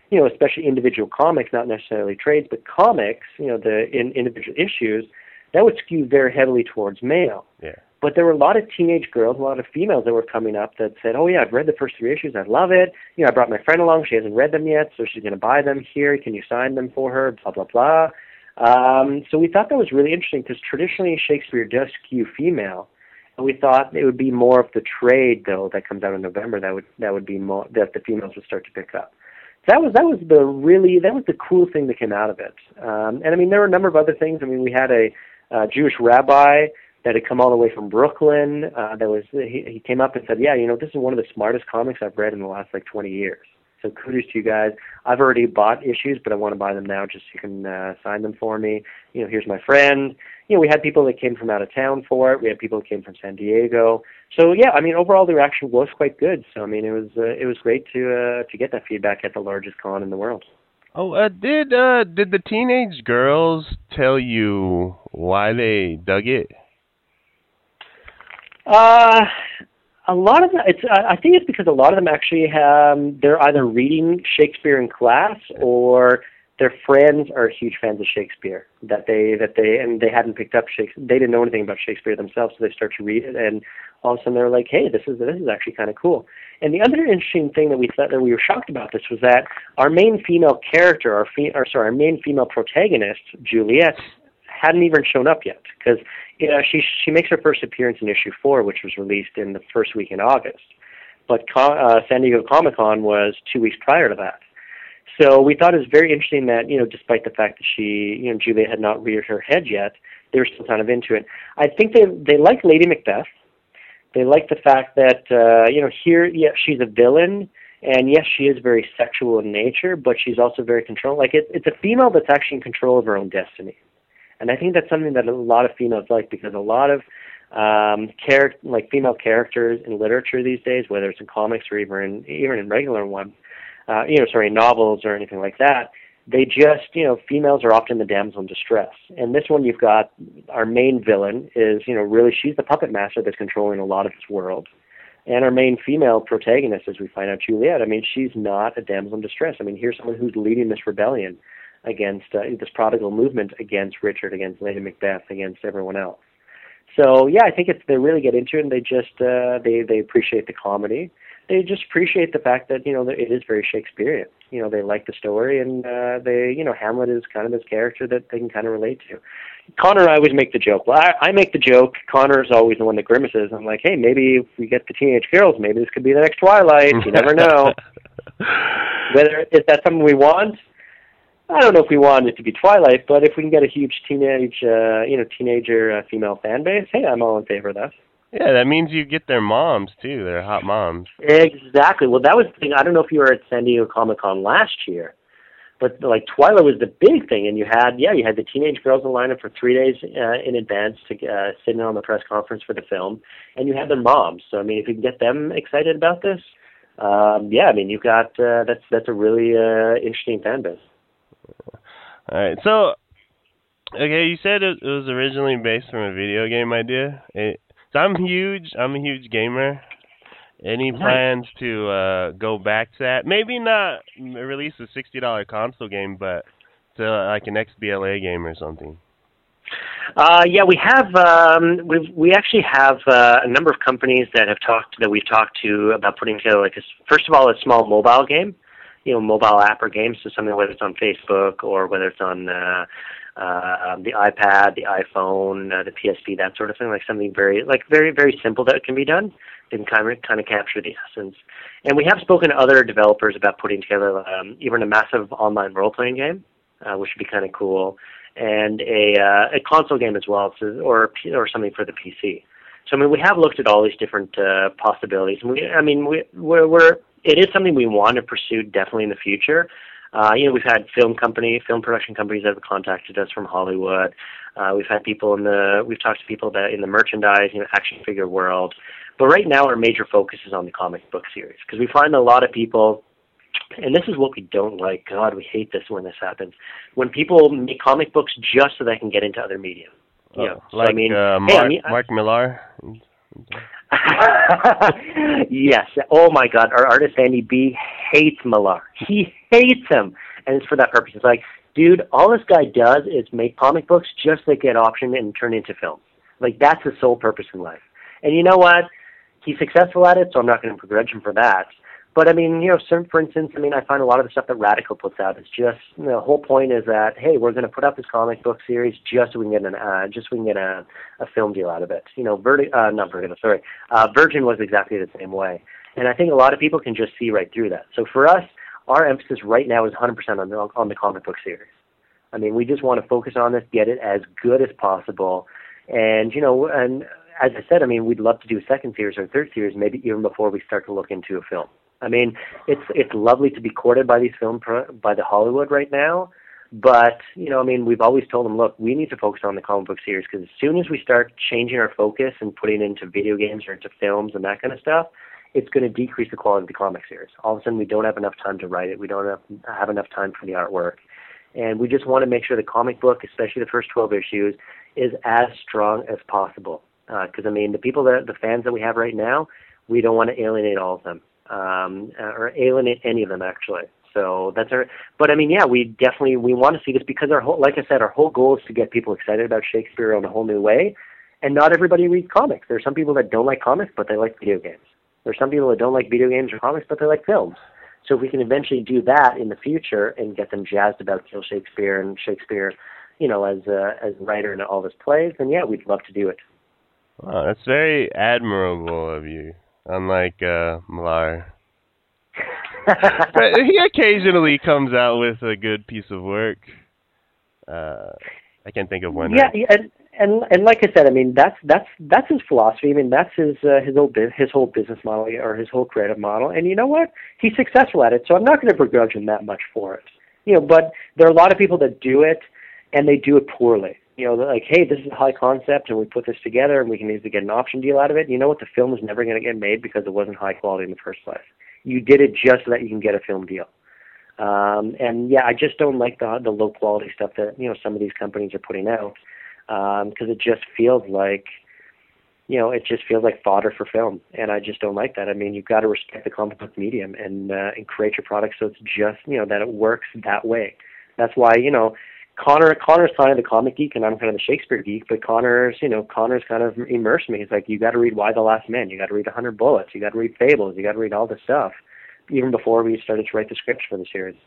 especially individual comics, not necessarily trades, but comics, the individual issues, that would skew very heavily towards male. Yeah. But there were a lot of teenage girls, a lot of females that were coming up that said, oh, yeah, I've read the first 3 issues. I love it. I brought my friend along. She hasn't read them yet, so she's going to buy them here. Can you sign them for her? Blah, blah, blah. So we thought that was really interesting because traditionally Shakespeare does skew female. And we thought it would be more of the trade, though, that comes out in November that would be more that the females would start to pick up. That was the cool thing that came out of it. And I mean, there were a number of other things. I mean, we had a Jewish rabbi that had come all the way from Brooklyn. He came up and said, yeah, this is one of the smartest comics I've read in the last 20 years. So kudos to you guys. I've already bought issues, but I want to buy them now just so you can sign them for me. Here's my friend. We had people that came from out of town for it. We had people that came from San Diego. So yeah, I mean, overall the reaction was quite good. So I mean, it was great to get that feedback at the largest con in the world. Oh, did the teenage girls tell you why they dug it? A lot of them, I think it's because a lot of them actually they're either reading Shakespeare in class or their friends are huge fans of Shakespeare that they hadn't picked up Shakespeare. They didn't know anything about Shakespeare themselves, so they start to read it, and all of a sudden they're like, hey, this is actually kind of cool. And the other interesting thing that we thought that we were shocked about this was that our main female character, our main female protagonist, Juliet, hadn't even shown up yet because she makes her first appearance in issue 4, which was released in the first week in August. But San Diego Comic-Con was 2 weeks prior to that. So we thought it was very interesting that, despite the fact that Juliet had not reared her head yet, they were still kind of into it. I think they like Lady Macbeth. They like the fact that, here, yeah, she's a villain, and yes, she is very sexual in nature, but she's also very controlled. It's a female that's actually in control of her own destiny. And I think that's something that a lot of females like because a lot of female characters in literature these days, whether it's in comics or even in regular novels or anything like that, they just, females are often the damsel in distress. And this one, you've got our main villain is, really she's the puppet master that's controlling a lot of this world. And our main female protagonist, as we find out, Juliet, I mean, she's not a damsel in distress. I mean, here's someone who's leading this rebellion against this prodigal movement against Richard, against Lady Macbeth, against everyone else. So yeah, I think they really get into it, and they just they appreciate the comedy. They just appreciate the fact that that it is very Shakespearean. They like the story, and Hamlet is kind of this character that they can kind of relate to. Connor and I always make the joke. Well, I make the joke. Connor is always the one that grimaces. I'm like, hey, maybe if we get the teenage girls, maybe this could be the next Twilight. You never know. Is that something we want? I don't know if we want it to be Twilight, but if we can get a huge teenager female fan base, hey, I'm all in favor of that. Yeah, that means you get their moms, too. Their hot moms. Exactly. Well, that was the thing. I don't know if you were at San Diego Comic-Con last year, but Twilight was the big thing, and you had the teenage girls in line up for 3 days in advance to sit in on the press conference for the film, and you had their moms. So, I mean, if you can get them excited about this, I mean, you've got that's a really interesting fan base. All right, so okay, you said it was originally based from a video game idea. So I'm a huge gamer. Any plans to go back to that? Maybe not release a $60 console game, but to like an XBLA game or something. We have. We actually have a number of companies that we've talked to about putting together first of all, a small mobile game. Mobile app or games, so something whether it's on Facebook or whether it's on the iPad, the iPhone, the PSP, that sort of thing, like something very simple that can be done and kind of capture the essence. And we have spoken to other developers about putting together even a massive online role-playing game, which would be kind of cool, and a console game as well, or something for the PC. So I mean, we have looked at all these different possibilities. It is something we want to pursue definitely in the future. We've had film production companies that have contacted us from Hollywood. We've talked to people about in the merchandise, action figure world. But right now, our major focus is on the comic book series because we find a lot of people, and this is what we don't like. God, we hate this when this happens. When people make comic books just so they can get into other media. Mark Millar. Yes. Oh my God. Our artist Andy B hates Millar. He hates him, and it's for that purpose. It's like, dude, all this guy does is make comic books just to get optioned and turn into films. Like, that's his sole purpose in life. And you know what? He's successful at it, so I'm not going to begrudge him for that. But I mean, you know, for instance, I mean, I find a lot of the stuff that Radical puts out is just, you know, the whole point is that, hey, we're going to put up this comic book series just so we can get a film deal out of it. You know, Virgin was exactly the same way, and I think a lot of people can just see right through that. So for us, our emphasis right now is 100% on the comic book series. I mean, we just want to focus on this, get it as good as possible, and you know, and as I said, I mean, we'd love to do a second series or a third series, maybe even before we start to look into a film. I mean, it's lovely to be courted by these by the Hollywood right now, but you know, I mean, we've always told them, look, we need to focus on the comic book series, because as soon as we start changing our focus and putting it into video games or into films and that kind of stuff, it's going to decrease the quality of the comic series. All of a sudden, we don't have enough time to write it. We don't have enough time for the artwork, and we just want to make sure the comic book, especially the first 12 issues, is as strong as possible. Because I mean, the fans that we have right now, we don't want to alienate all of them. Or alienate any of them, actually. So that's our. But I mean, yeah, we want to see this, because like I said, our whole goal is to get people excited about Shakespeare in a whole new way. And not everybody reads comics. There are some people that don't like comics, but they like video games. There are some people that don't like video games or comics, but they like films. So if we can eventually do that in the future and get them jazzed about Kill Shakespeare and Shakespeare, you know, as a writer in all his plays, then yeah, we'd love to do it. Wow, that's very admirable of you. Unlike Millar. But he occasionally comes out with a good piece of work. I can't think of one. Yeah, and like I said, I mean, that's his philosophy. I mean, that's his whole business model, or his whole creative model. And you know what? He's successful at it, so I'm not going to begrudge him that much for it. You know, but there are a lot of people that do it, and they do it poorly. You know, they're like, hey, this is a high concept, and we put this together, and we can easily get an option deal out of it. You know what? The film is never going to get made because it wasn't high quality in the first place. You did it just so that you can get a film deal. And yeah, I just don't like the low quality stuff that, you know, some of these companies are putting out, because it just feels like, you know, it just feels like fodder for film, and I just don't like that. I mean, you've got to respect the comic book medium and create your product so it's just, you know, that it works that way. That's why, you know, Connor's kind of the comic geek, and I'm kind of the Shakespeare geek, but Connor's kind of immersed me. It's like, you got to read Y the Last Man, you got to read 100 Bullets, you got to read Fables, you got to read all this stuff, even before we started to write the scripts for the series.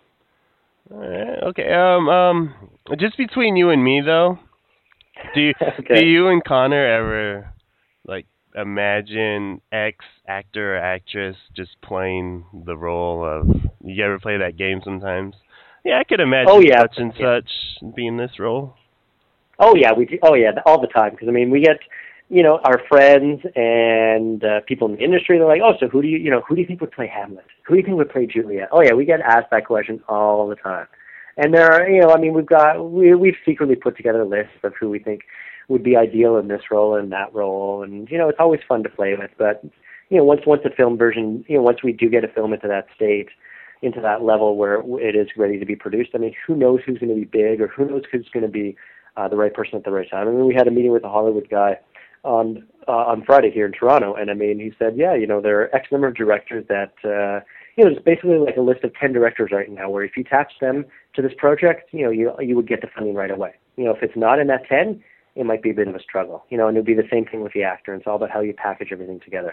Okay. Just between you and me, though, do you and Connor ever, like, imagine X actor or actress just playing the role of? You ever play that game sometimes? Yeah, I could imagine such and such being this role. Oh yeah, we do. Oh yeah, all the time. Because I mean, we get, you know, our friends and people in the industry. They're like, oh, so who do you think would play Hamlet? Who do you think would play Juliet? Oh yeah, we get asked that question all the time. And there are, you know, I mean, we've secretly put together a list of who we think would be ideal in this role and that role, and you know, it's always fun to play with. But you know, once the film version, you know, once we do get a film into that state, into that level where it is ready to be produced, I mean, who knows who's going to be big, or who knows who's going to be the right person at the right time. I mean, we had a meeting with a Hollywood guy on Friday here in Toronto, and I mean, he said, yeah, you know, there are X number of directors that, you know, it's basically like a list of 10 directors right now, where if you attach them to this project, you know, you would get the funding right away. You know, if it's not in that 10, it might be a bit of a struggle. You know, and it would be the same thing with the actor. It's all about how you package everything together.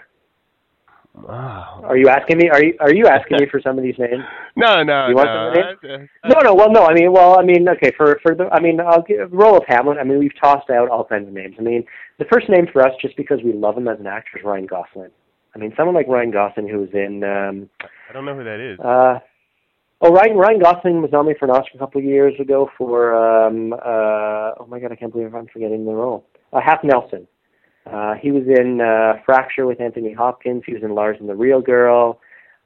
Wow. Are you asking me? Are you asking me for some of these names? No. You want some of the names? No. Well, no. I mean, okay. I'll give role of Hamlet. I mean, we've tossed out all kinds of names. I mean, the first name for us, just because we love him as an actor, is Ryan Gosling. I mean, someone like Ryan Gosling, who was in. I don't know who that is. Ryan Gosling was nominated for an Oscar a couple of years ago for. Oh my God, I can't believe I'm forgetting the role. Half Nelson. He was in Fracture with Anthony Hopkins. He was in Lars and the Real Girl.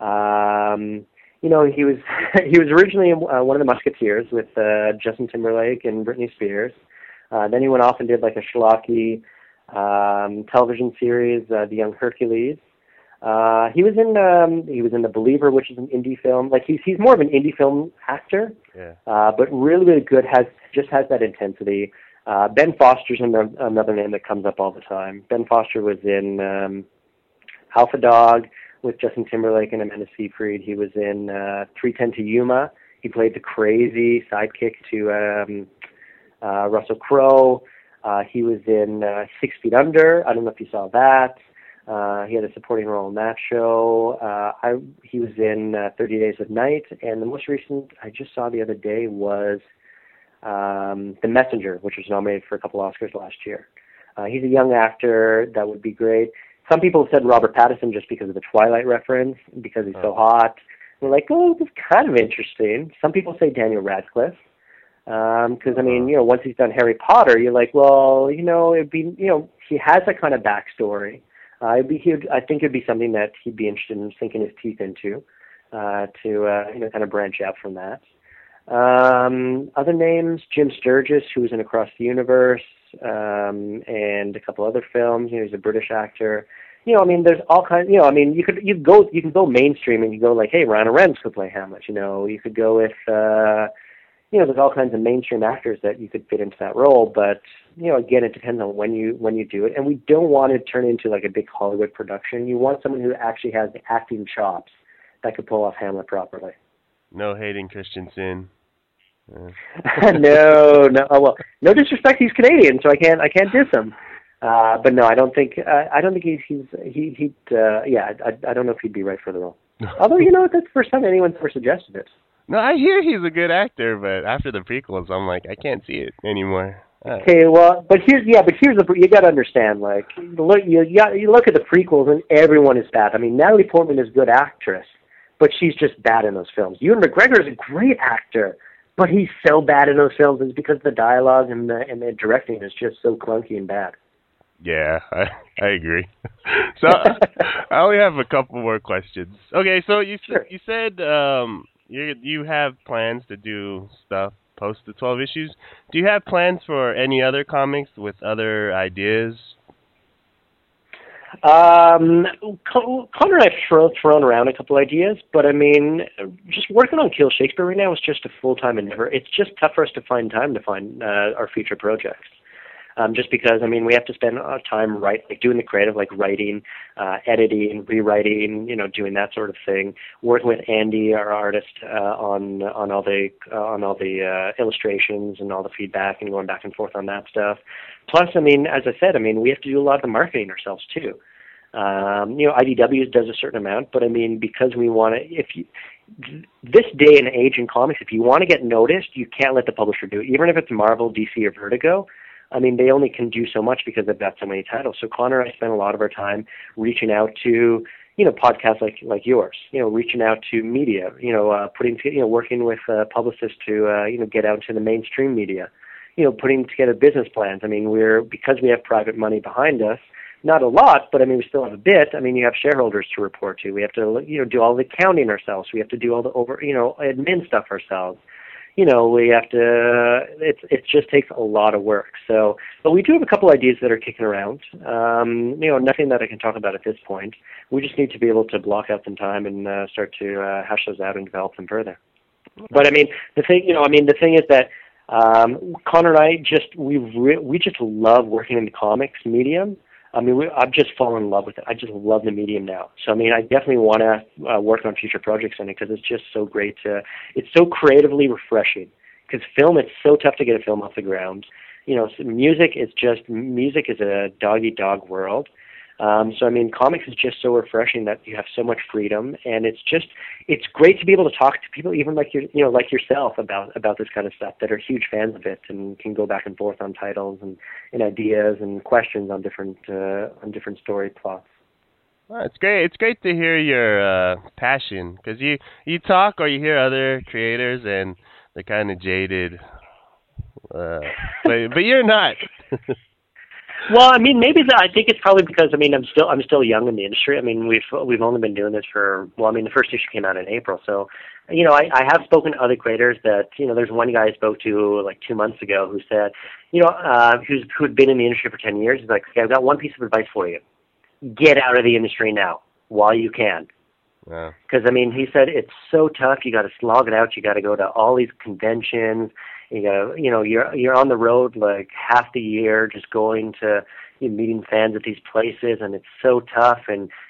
You know, he was originally in one of the Musketeers with Justin Timberlake and Britney Spears. Then he went off and did like a schlocky television series, The Young Hercules. He was in The Believer, which is an indie film. Like he's more of an indie film actor. Yeah. But really, really good. Has that intensity. Ben Foster's another name that comes up all the time. Ben Foster was in Alpha Dog with Justin Timberlake and Amanda Seyfried. He was in 3:10 to Yuma. He played the crazy sidekick to Russell Crowe. He was in 6 Feet Under. I don't know if you saw that. He had a supporting role in that show. He was in 30 Days of Night. And the most recent I just saw the other day was The Messenger, which was nominated for a couple Oscars last year. He's a young actor. That would be great. Some people have said Robert Pattinson just because of the Twilight reference, because he's so hot. We're like, oh, that's kind of interesting. Some people say Daniel Radcliffe. Because, I mean, once he's done Harry Potter, you're like, well, it'd be, he has that kind of backstory. I think it'd be something that he'd be interested in sinking his teeth into, to kind of branch out from that. Other names, Jim Sturgis, who was in Across the Universe, and a couple other films. He's a British actor. There's all kinds. You can go mainstream and you go like, hey, Ryan Reynolds could play Hamlet. You could go with, there's all kinds of mainstream actors that you could fit into that role. But again, it depends on when you do it. And we don't want to turn into like a big Hollywood production. You want someone who actually has the acting chops that could pull off Hamlet properly. No Hayden Christensen. No. Oh, well, no disrespect. He's Canadian, so I can't diss him. But no, I don't think I don't think I don't know if he'd be right for the role. Although that's the first time anyone's ever suggested it. No, I hear he's a good actor, but after the prequels, I'm like, I can't see it anymore. Okay, well, but here's you got to understand, like, you look at the prequels and everyone is bad. I mean, Natalie Portman is a good actress, but she's just bad in those films. Ewan McGregor is a great actor, but he's so bad in those films. It's because the dialogue and the directing is just so clunky and bad. Yeah, I agree. So I only have a couple more questions. Okay, so you said you have plans to do stuff post the 12 issues. Do you have plans for any other comics with other ideas? Connor and I have thrown around a couple ideas, but I mean, just working on Kill Shakespeare right now is just a full-time endeavor. It's just tough for us to find time to find our future projects. Just because, I mean, we have to spend time doing the creative, like writing, editing, rewriting, doing that sort of thing. Working with Andy, our artist, on all the illustrations and all the feedback, and going back and forth on that stuff. Plus, I mean, as I said, I mean, we have to do a lot of the marketing ourselves too. IDW does a certain amount, but I mean, because we want to, this day and age in comics, if you want to get noticed, you can't let the publisher do it. Even if it's Marvel, DC, or Vertigo, I mean, they only can do so much because they've got so many titles. So Connor and I spend a lot of our time reaching out to, podcasts like yours, reaching out to media, working with publicists to, get out to the mainstream media, putting together business plans. I mean, because we have private money behind us, not a lot, but I mean, we still have a bit. I mean, you have shareholders to report to. We have to, do all the accounting ourselves. We have to do all the admin stuff ourselves. We have to, it just takes a lot of work. So, but we do have a couple ideas that are kicking around. Nothing that I can talk about at this point. We just need to be able to block out some time and start to hash those out and develop them further. But I mean, the thing is that Connor and I we just love working in the comics medium. I mean, I've just fallen in love with it. I just love the medium now. So, I mean, I definitely want to work on future projects in it because it's just so great it's so creatively refreshing. Because film, it's so tough to get a film off the ground. Music is a dog-eat-dog world. So, I mean, comics is just so refreshing that you have so much freedom, and it's great to be able to talk to people, even like like yourself, about this kind of stuff that are huge fans of it and can go back and forth on titles and ideas and questions on different story plots. Well, it's great. It's great to hear your passion, because you talk or you hear other creators and they're kind of jaded, but you're not. Well, I mean, I think it's probably because, I mean, I'm still young in the industry. I mean, we've only been doing this the first issue came out in April. So, I have spoken to other creators that, there's one guy I spoke to like 2 months ago who said, who'd been in the industry for 10 years. He's like, okay, I've got one piece of advice for you. Get out of the industry now while you can. Because, I mean, he said it's so tough. You got to slog it out. You got to go to all these conventions. You got, you're on the road like half the year, just going to meeting fans at these places, and it's so tough. And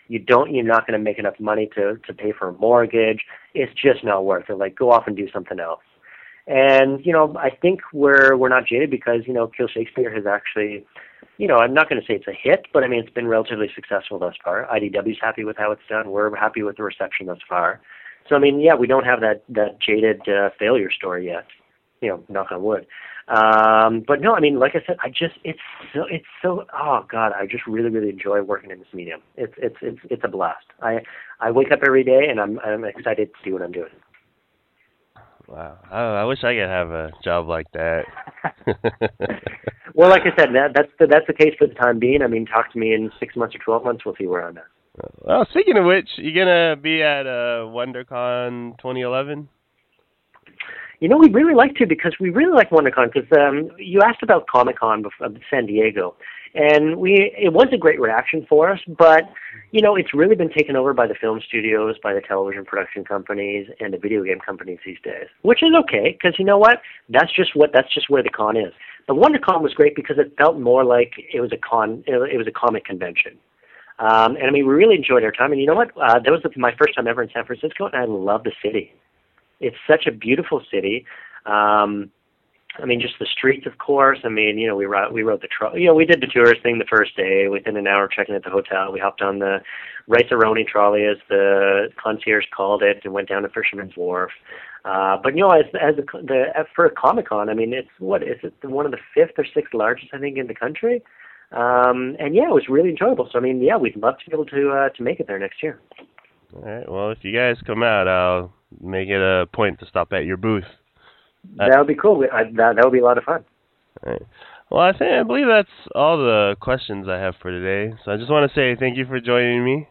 you're not going to make enough money to pay for a mortgage. It's just not worth it. Like, go off and do something else. And, I think we're not jaded because, Kill Shakespeare has actually, I'm not going to say it's a hit, but I mean, it's been relatively successful thus far. IDW's happy with how it's done. We're happy with the reception thus far. So, I mean, yeah, we don't have that jaded failure story yet, knock on wood. But no, I mean, like I said, it's so, oh God, I just really, really enjoy working in this medium. It's a blast. I wake up every day and I'm excited to do what I'm doing. Wow, I wish I could have a job like that. Well, like I said, that's the case for the time being. I mean, talk to me in 6 months or 12 months, we'll see where I'm at. Well, speaking of which, you gonna be at WonderCon 2011? We'd really like to because we really like WonderCon because you asked about Comic-Con of San Diego, and it was a great reaction for us, but, it's really been taken over by the film studios, by the television production companies, and the video game companies these days, which is okay because you know what? That's just where the con is. But WonderCon was great because it felt more like it was a comic convention. And I mean, we really enjoyed our time, and you know what? That was my first time ever in San Francisco, and I love the city. It's such a beautiful city. I mean, just the streets, of course. I mean, we rode the we did the tourist thing the first day. Within an hour checking at the hotel, we hopped on the Rice-A-Roni trolley, as the concierge called it, and went down to Fisherman's Wharf. But for a Comic-Con, I mean, it's one of the 5th or 6th largest, I think, in the country. And yeah, it was really enjoyable. So I mean, yeah, we'd love to be able to make it there next year. All right. Well, if you guys come out, I'll make it a point to stop at your booth. That would be cool. That would be a lot of fun. All right. Well, I believe that's all the questions I have for today. So I just want to say thank you for joining me.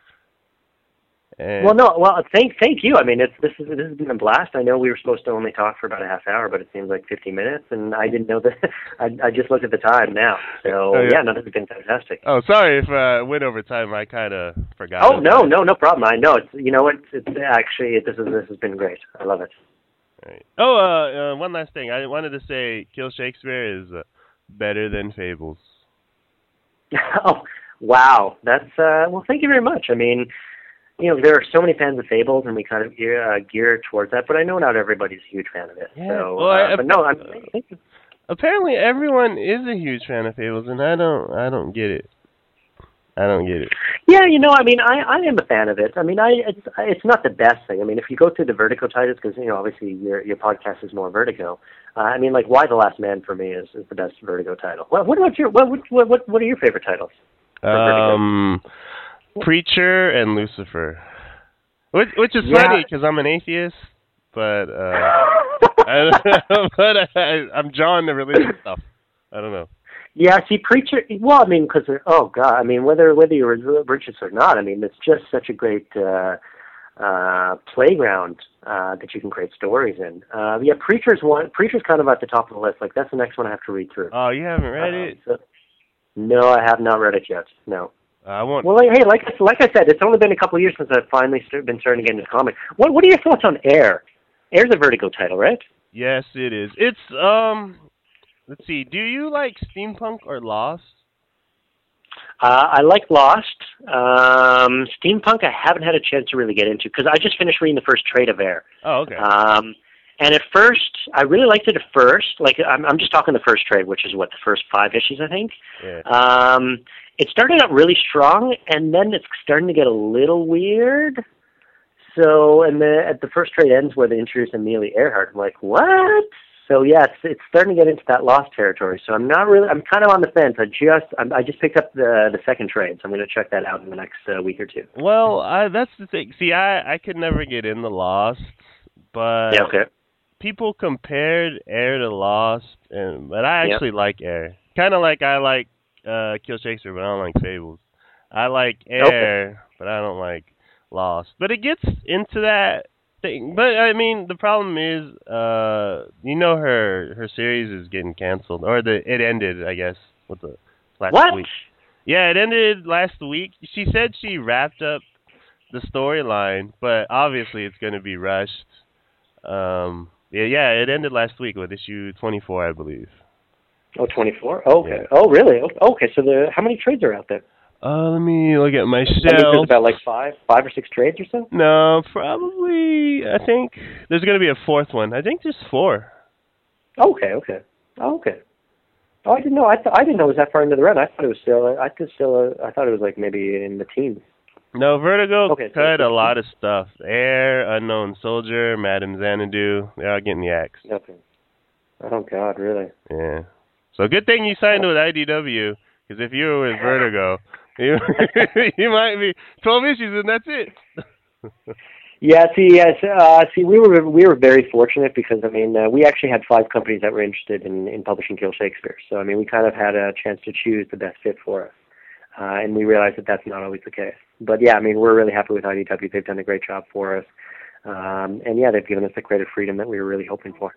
And thank you. I mean, this has been a blast. I know we were supposed to only talk for about a half hour, but it seems like 15 minutes, and I didn't know that. I just looked at the time now. So yeah, no, this has been fantastic. Oh, sorry if I went over time. I kind of forgot. Oh no problem. I know it's actually this has been great. I love it. All right. Oh, one last thing. I wanted to say, Kill Shakespeare is better than Fables. Oh, wow. That's well. Thank you very much. I mean, there are so many fans of Fables, and we kind of gear towards that. But I know not everybody's a huge fan of it. Yeah. So, well, but no, thank you. Apparently, everyone is a huge fan of Fables, and I don't get it. I don't get it. Yeah, I mean, I am a fan of it. I mean, it's not the best thing. I mean, if you go through the Vertigo titles, because obviously your podcast is more Vertigo. I mean, like, Why the Last Man for me is the best Vertigo title. Well, what are your favorite titles? Preacher and Lucifer, which is funny because I'm an atheist, but I'm drawn to religious stuff. I don't know. Yeah, see, Preacher. Well, I mean, because God, I mean, whether you're religious or not, I mean, it's just such a great playground that you can create stories in. Yeah, Preacher's kind of at the top of the list. Like, that's the next one I have to read through. Oh, you haven't read it? No, I have not read it yet. No. I won't. Well, hey, like I said, it's only been a couple of years since I've finally been starting to get into comics. What are your thoughts on Air? Air's a Vertigo title, right? Yes, it is. It's let's see. Do you like steampunk or Lost? I like Lost. Steampunk, I haven't had a chance to really get into because I just finished reading the first trade of Air. Oh, okay. And at first, I really liked it at first. Like, I'm just talking the first trade, which is the first 5 issues, I think. Yeah. It started out really strong, and then it's starting to get a little weird. So, and at the first trade ends where they introduce Amelia Earhart. I'm like, what? So yeah, it's starting to get into that Lost territory. So I'm kind of on the fence. I just picked up the second trade, so I'm going to check that out in the next week or two. Well, that's the thing. See, I could never get into Lost, but yeah, okay. People compared Air to Lost, but I actually like Air. Kind of like I like Kill Shakespeare, but I don't like Fables. I like Air, but I don't like Lost. But it gets into that thing. But I mean, the problem is, her series is getting canceled, or it ended, I guess, with the last week. Yeah, it ended last week. She said she wrapped up the storyline, but obviously it's going to be rushed. Yeah, it ended last week with issue 24, I believe. Oh, 24? Oh, okay. Yeah. Oh, really? Okay, so how many trades are out there? Let me look at my I think there's shelf. about like five or six trades or so. No, probably. I think there's going to be a fourth one. I think there's 4. Okay. Oh, I didn't know. I didn't know it was that far into the run. I thought it was still. I thought it was like maybe in the teens. No, Vertigo Okay, so cut it's- a lot of stuff. Air, Unknown Soldier, Madame Xanadu. They're all getting the axe. Okay. Oh God, really? Yeah. So good thing you signed with IDW, because if you were with Vertigo, you, you might be 12 issues and that's it. Yeah. See, we were very fortunate because I mean we actually had 5 companies that were interested in publishing Kill Shakespeare. So I mean we kind of had a chance to choose the best fit for us, and we realized that that's not always the case. But yeah, I mean we're really happy with IDW. They've done a great job for us, and yeah, they've given us the creative freedom that we were really hoping for.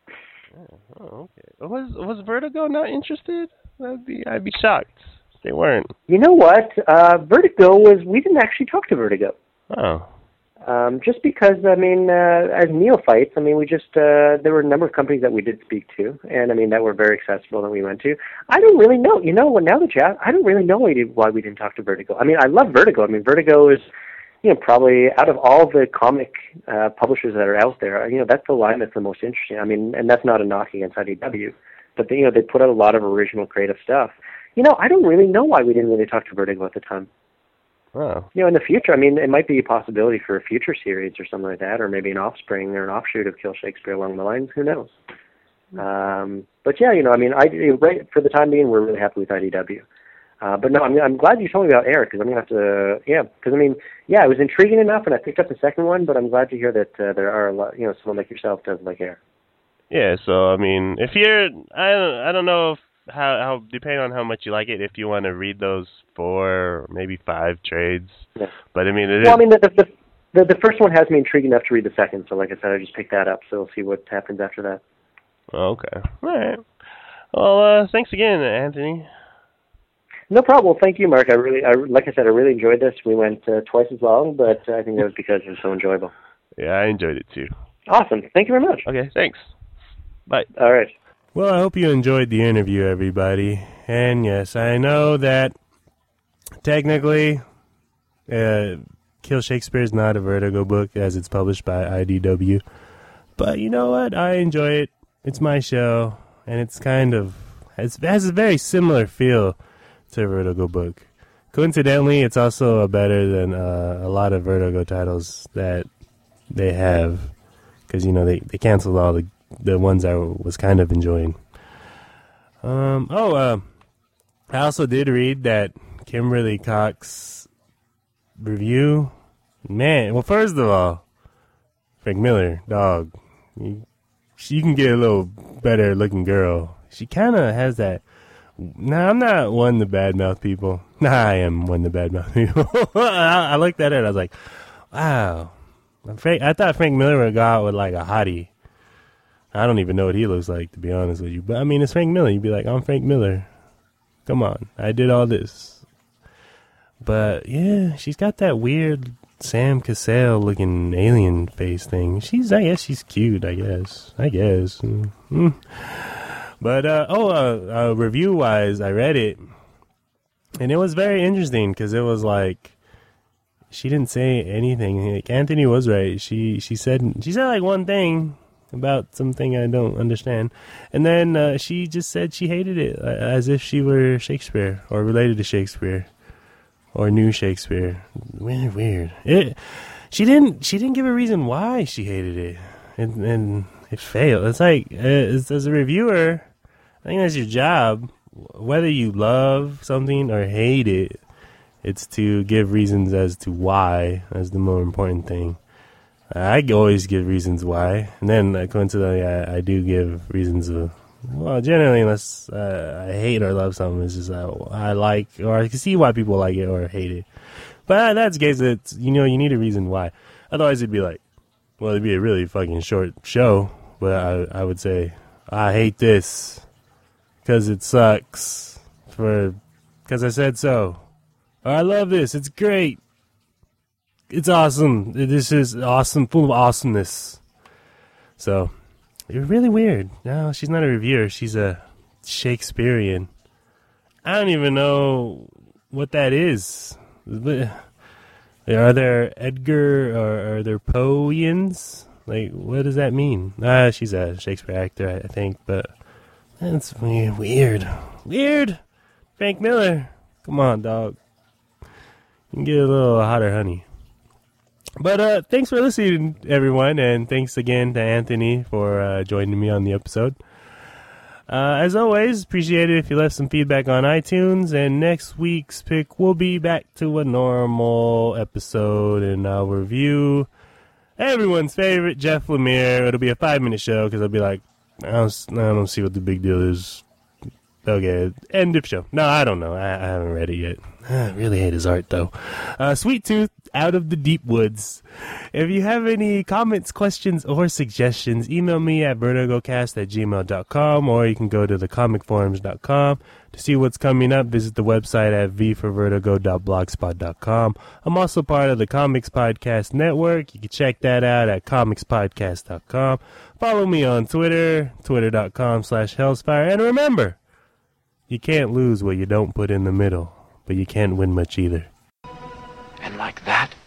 Oh, okay. Was Vertigo not interested? I'd be shocked. They weren't. You know what? Vertigo we didn't actually talk to Vertigo. Oh. Just because, I mean, as neophytes, I mean, we just, there were a number of companies that we did speak to, and I mean, that were very accessible that we went to. I don't really know, you know, now that you ask, I don't really know why we didn't talk to Vertigo. I mean, I love Vertigo. I mean, Vertigo is, you know, probably out of all the comic publishers that are out there, you know, that's the line that's the most interesting. I mean, and that's not a knock against IDW, but they, you know, they put out a lot of original creative stuff. You know, I don't really know why we didn't really talk to Vertigo at the time. Oh. You know, in the future, I mean, it might be a possibility for a future series or something like that, or maybe an offspring or an offshoot of Kill Shakespeare along the lines. Who knows? But yeah, you know, I mean, right for the time being, we're really happy with IDW. But no, I'm glad you told me about Air, because I'm gonna have to, because I mean, yeah, it was intriguing enough, and I picked up the second one. But I'm glad to hear that there are a lot, you know, someone like yourself does like Air. Yeah. So I mean, if you're, I don't know if how depending on how much you like it, if you want to read those 4 or maybe 5 trades. Yeah. But I mean, I mean, the first one has me intrigued enough to read the second. So like I said, I just picked that up. So we'll see what happens after that. Okay. All right. Well, thanks again, Anthony. No problem. Well, thank you, Mark. Like I said, I really enjoyed this. We went twice as long, but I think that was because it was so enjoyable. Yeah, I enjoyed it too. Awesome. Thank you very much. Okay, thanks. Bye. All right. Well, I hope you enjoyed the interview, everybody. And yes, I know that technically Kill Shakespeare is not a Vertigo book as it's published by IDW. But you know what? I enjoy it. It's my show. And it has a very similar feel to a Vertigo book. Coincidentally, it's also better than a lot of Vertigo titles that they have. Because, you know, they canceled all the ones I was kind of enjoying. I also did read that Kimberly Cox review. Man, well, first of all, Frank Miller, dog. You can get a little better looking girl. She kind of has that. Nah, I'm not one to badmouth people. Nah, I am one to badmouth people. I looked at it, I was like, wow. I thought Frank Miller would go out with like a hottie. I don't even know what he looks like, to be honest with you. But, I mean, it's Frank Miller. You'd be like, I'm Frank Miller. Come on. I did all this. But, yeah, she's got that weird Sam Cassell-looking alien face thing. I guess she's cute, I guess. Mm-hmm. But, review-wise, I read it. And it was very interesting because it was like, she didn't say anything. Like, Anthony was right. She said like one thing about something I don't understand. And then she just said she hated it as if she were Shakespeare or related to Shakespeare or knew Shakespeare. Weird. She didn't give a reason why she hated it. And it failed. It's like, as a reviewer, I think that's your job. Whether you love something or hate it, it's to give reasons as to why. That's the more important thing. I always give reasons why, and then coincidentally, I do give reasons of. Well, generally, unless I hate or love something, it's just I like or I can see why people like it or hate it. But that's the case. It's, you know, you need a reason why. Otherwise, it'd be like, well, it'd be a really fucking short show. But I would say I hate this because it sucks because I said so. Or I love this. It's great. It's awesome. This is awesome, full of awesomeness. So, it's really weird. No, she's not a reviewer. She's a Shakespearean. I don't even know what that is. Are there Edgar or are there Poeians? Like, what does that mean? She's a Shakespeare actor, I think, but that's weird. Weird? Frank Miller. Come on, dog. You can get a little hotter honey. But thanks for listening, everyone, and thanks again to Anthony for joining me on the episode. As always, appreciate it if you left some feedback on iTunes, and next week's pick will be back to a normal episode, and I'll review everyone's favorite Jeff Lemire. It'll be a 5-minute show, because I'll be like, I don't see what the big deal is. Okay, end of show. No, I don't know. I haven't read it yet. I really hate his art, though. Sweet Tooth, Out of the Deep Woods. If you have any comments, questions, or suggestions, email me at vertigocast@gmail.com, or you can go to thecomicforums.com. To see what's coming up, visit the website at vforvertigo.blogspot.com. I'm also part of the Comics Podcast Network. You can check that out at comicspodcast.com. Follow me on Twitter, twitter.com/hellsfire. And remember, you can't lose what you don't put in the middle, but you can't win much either. And like that,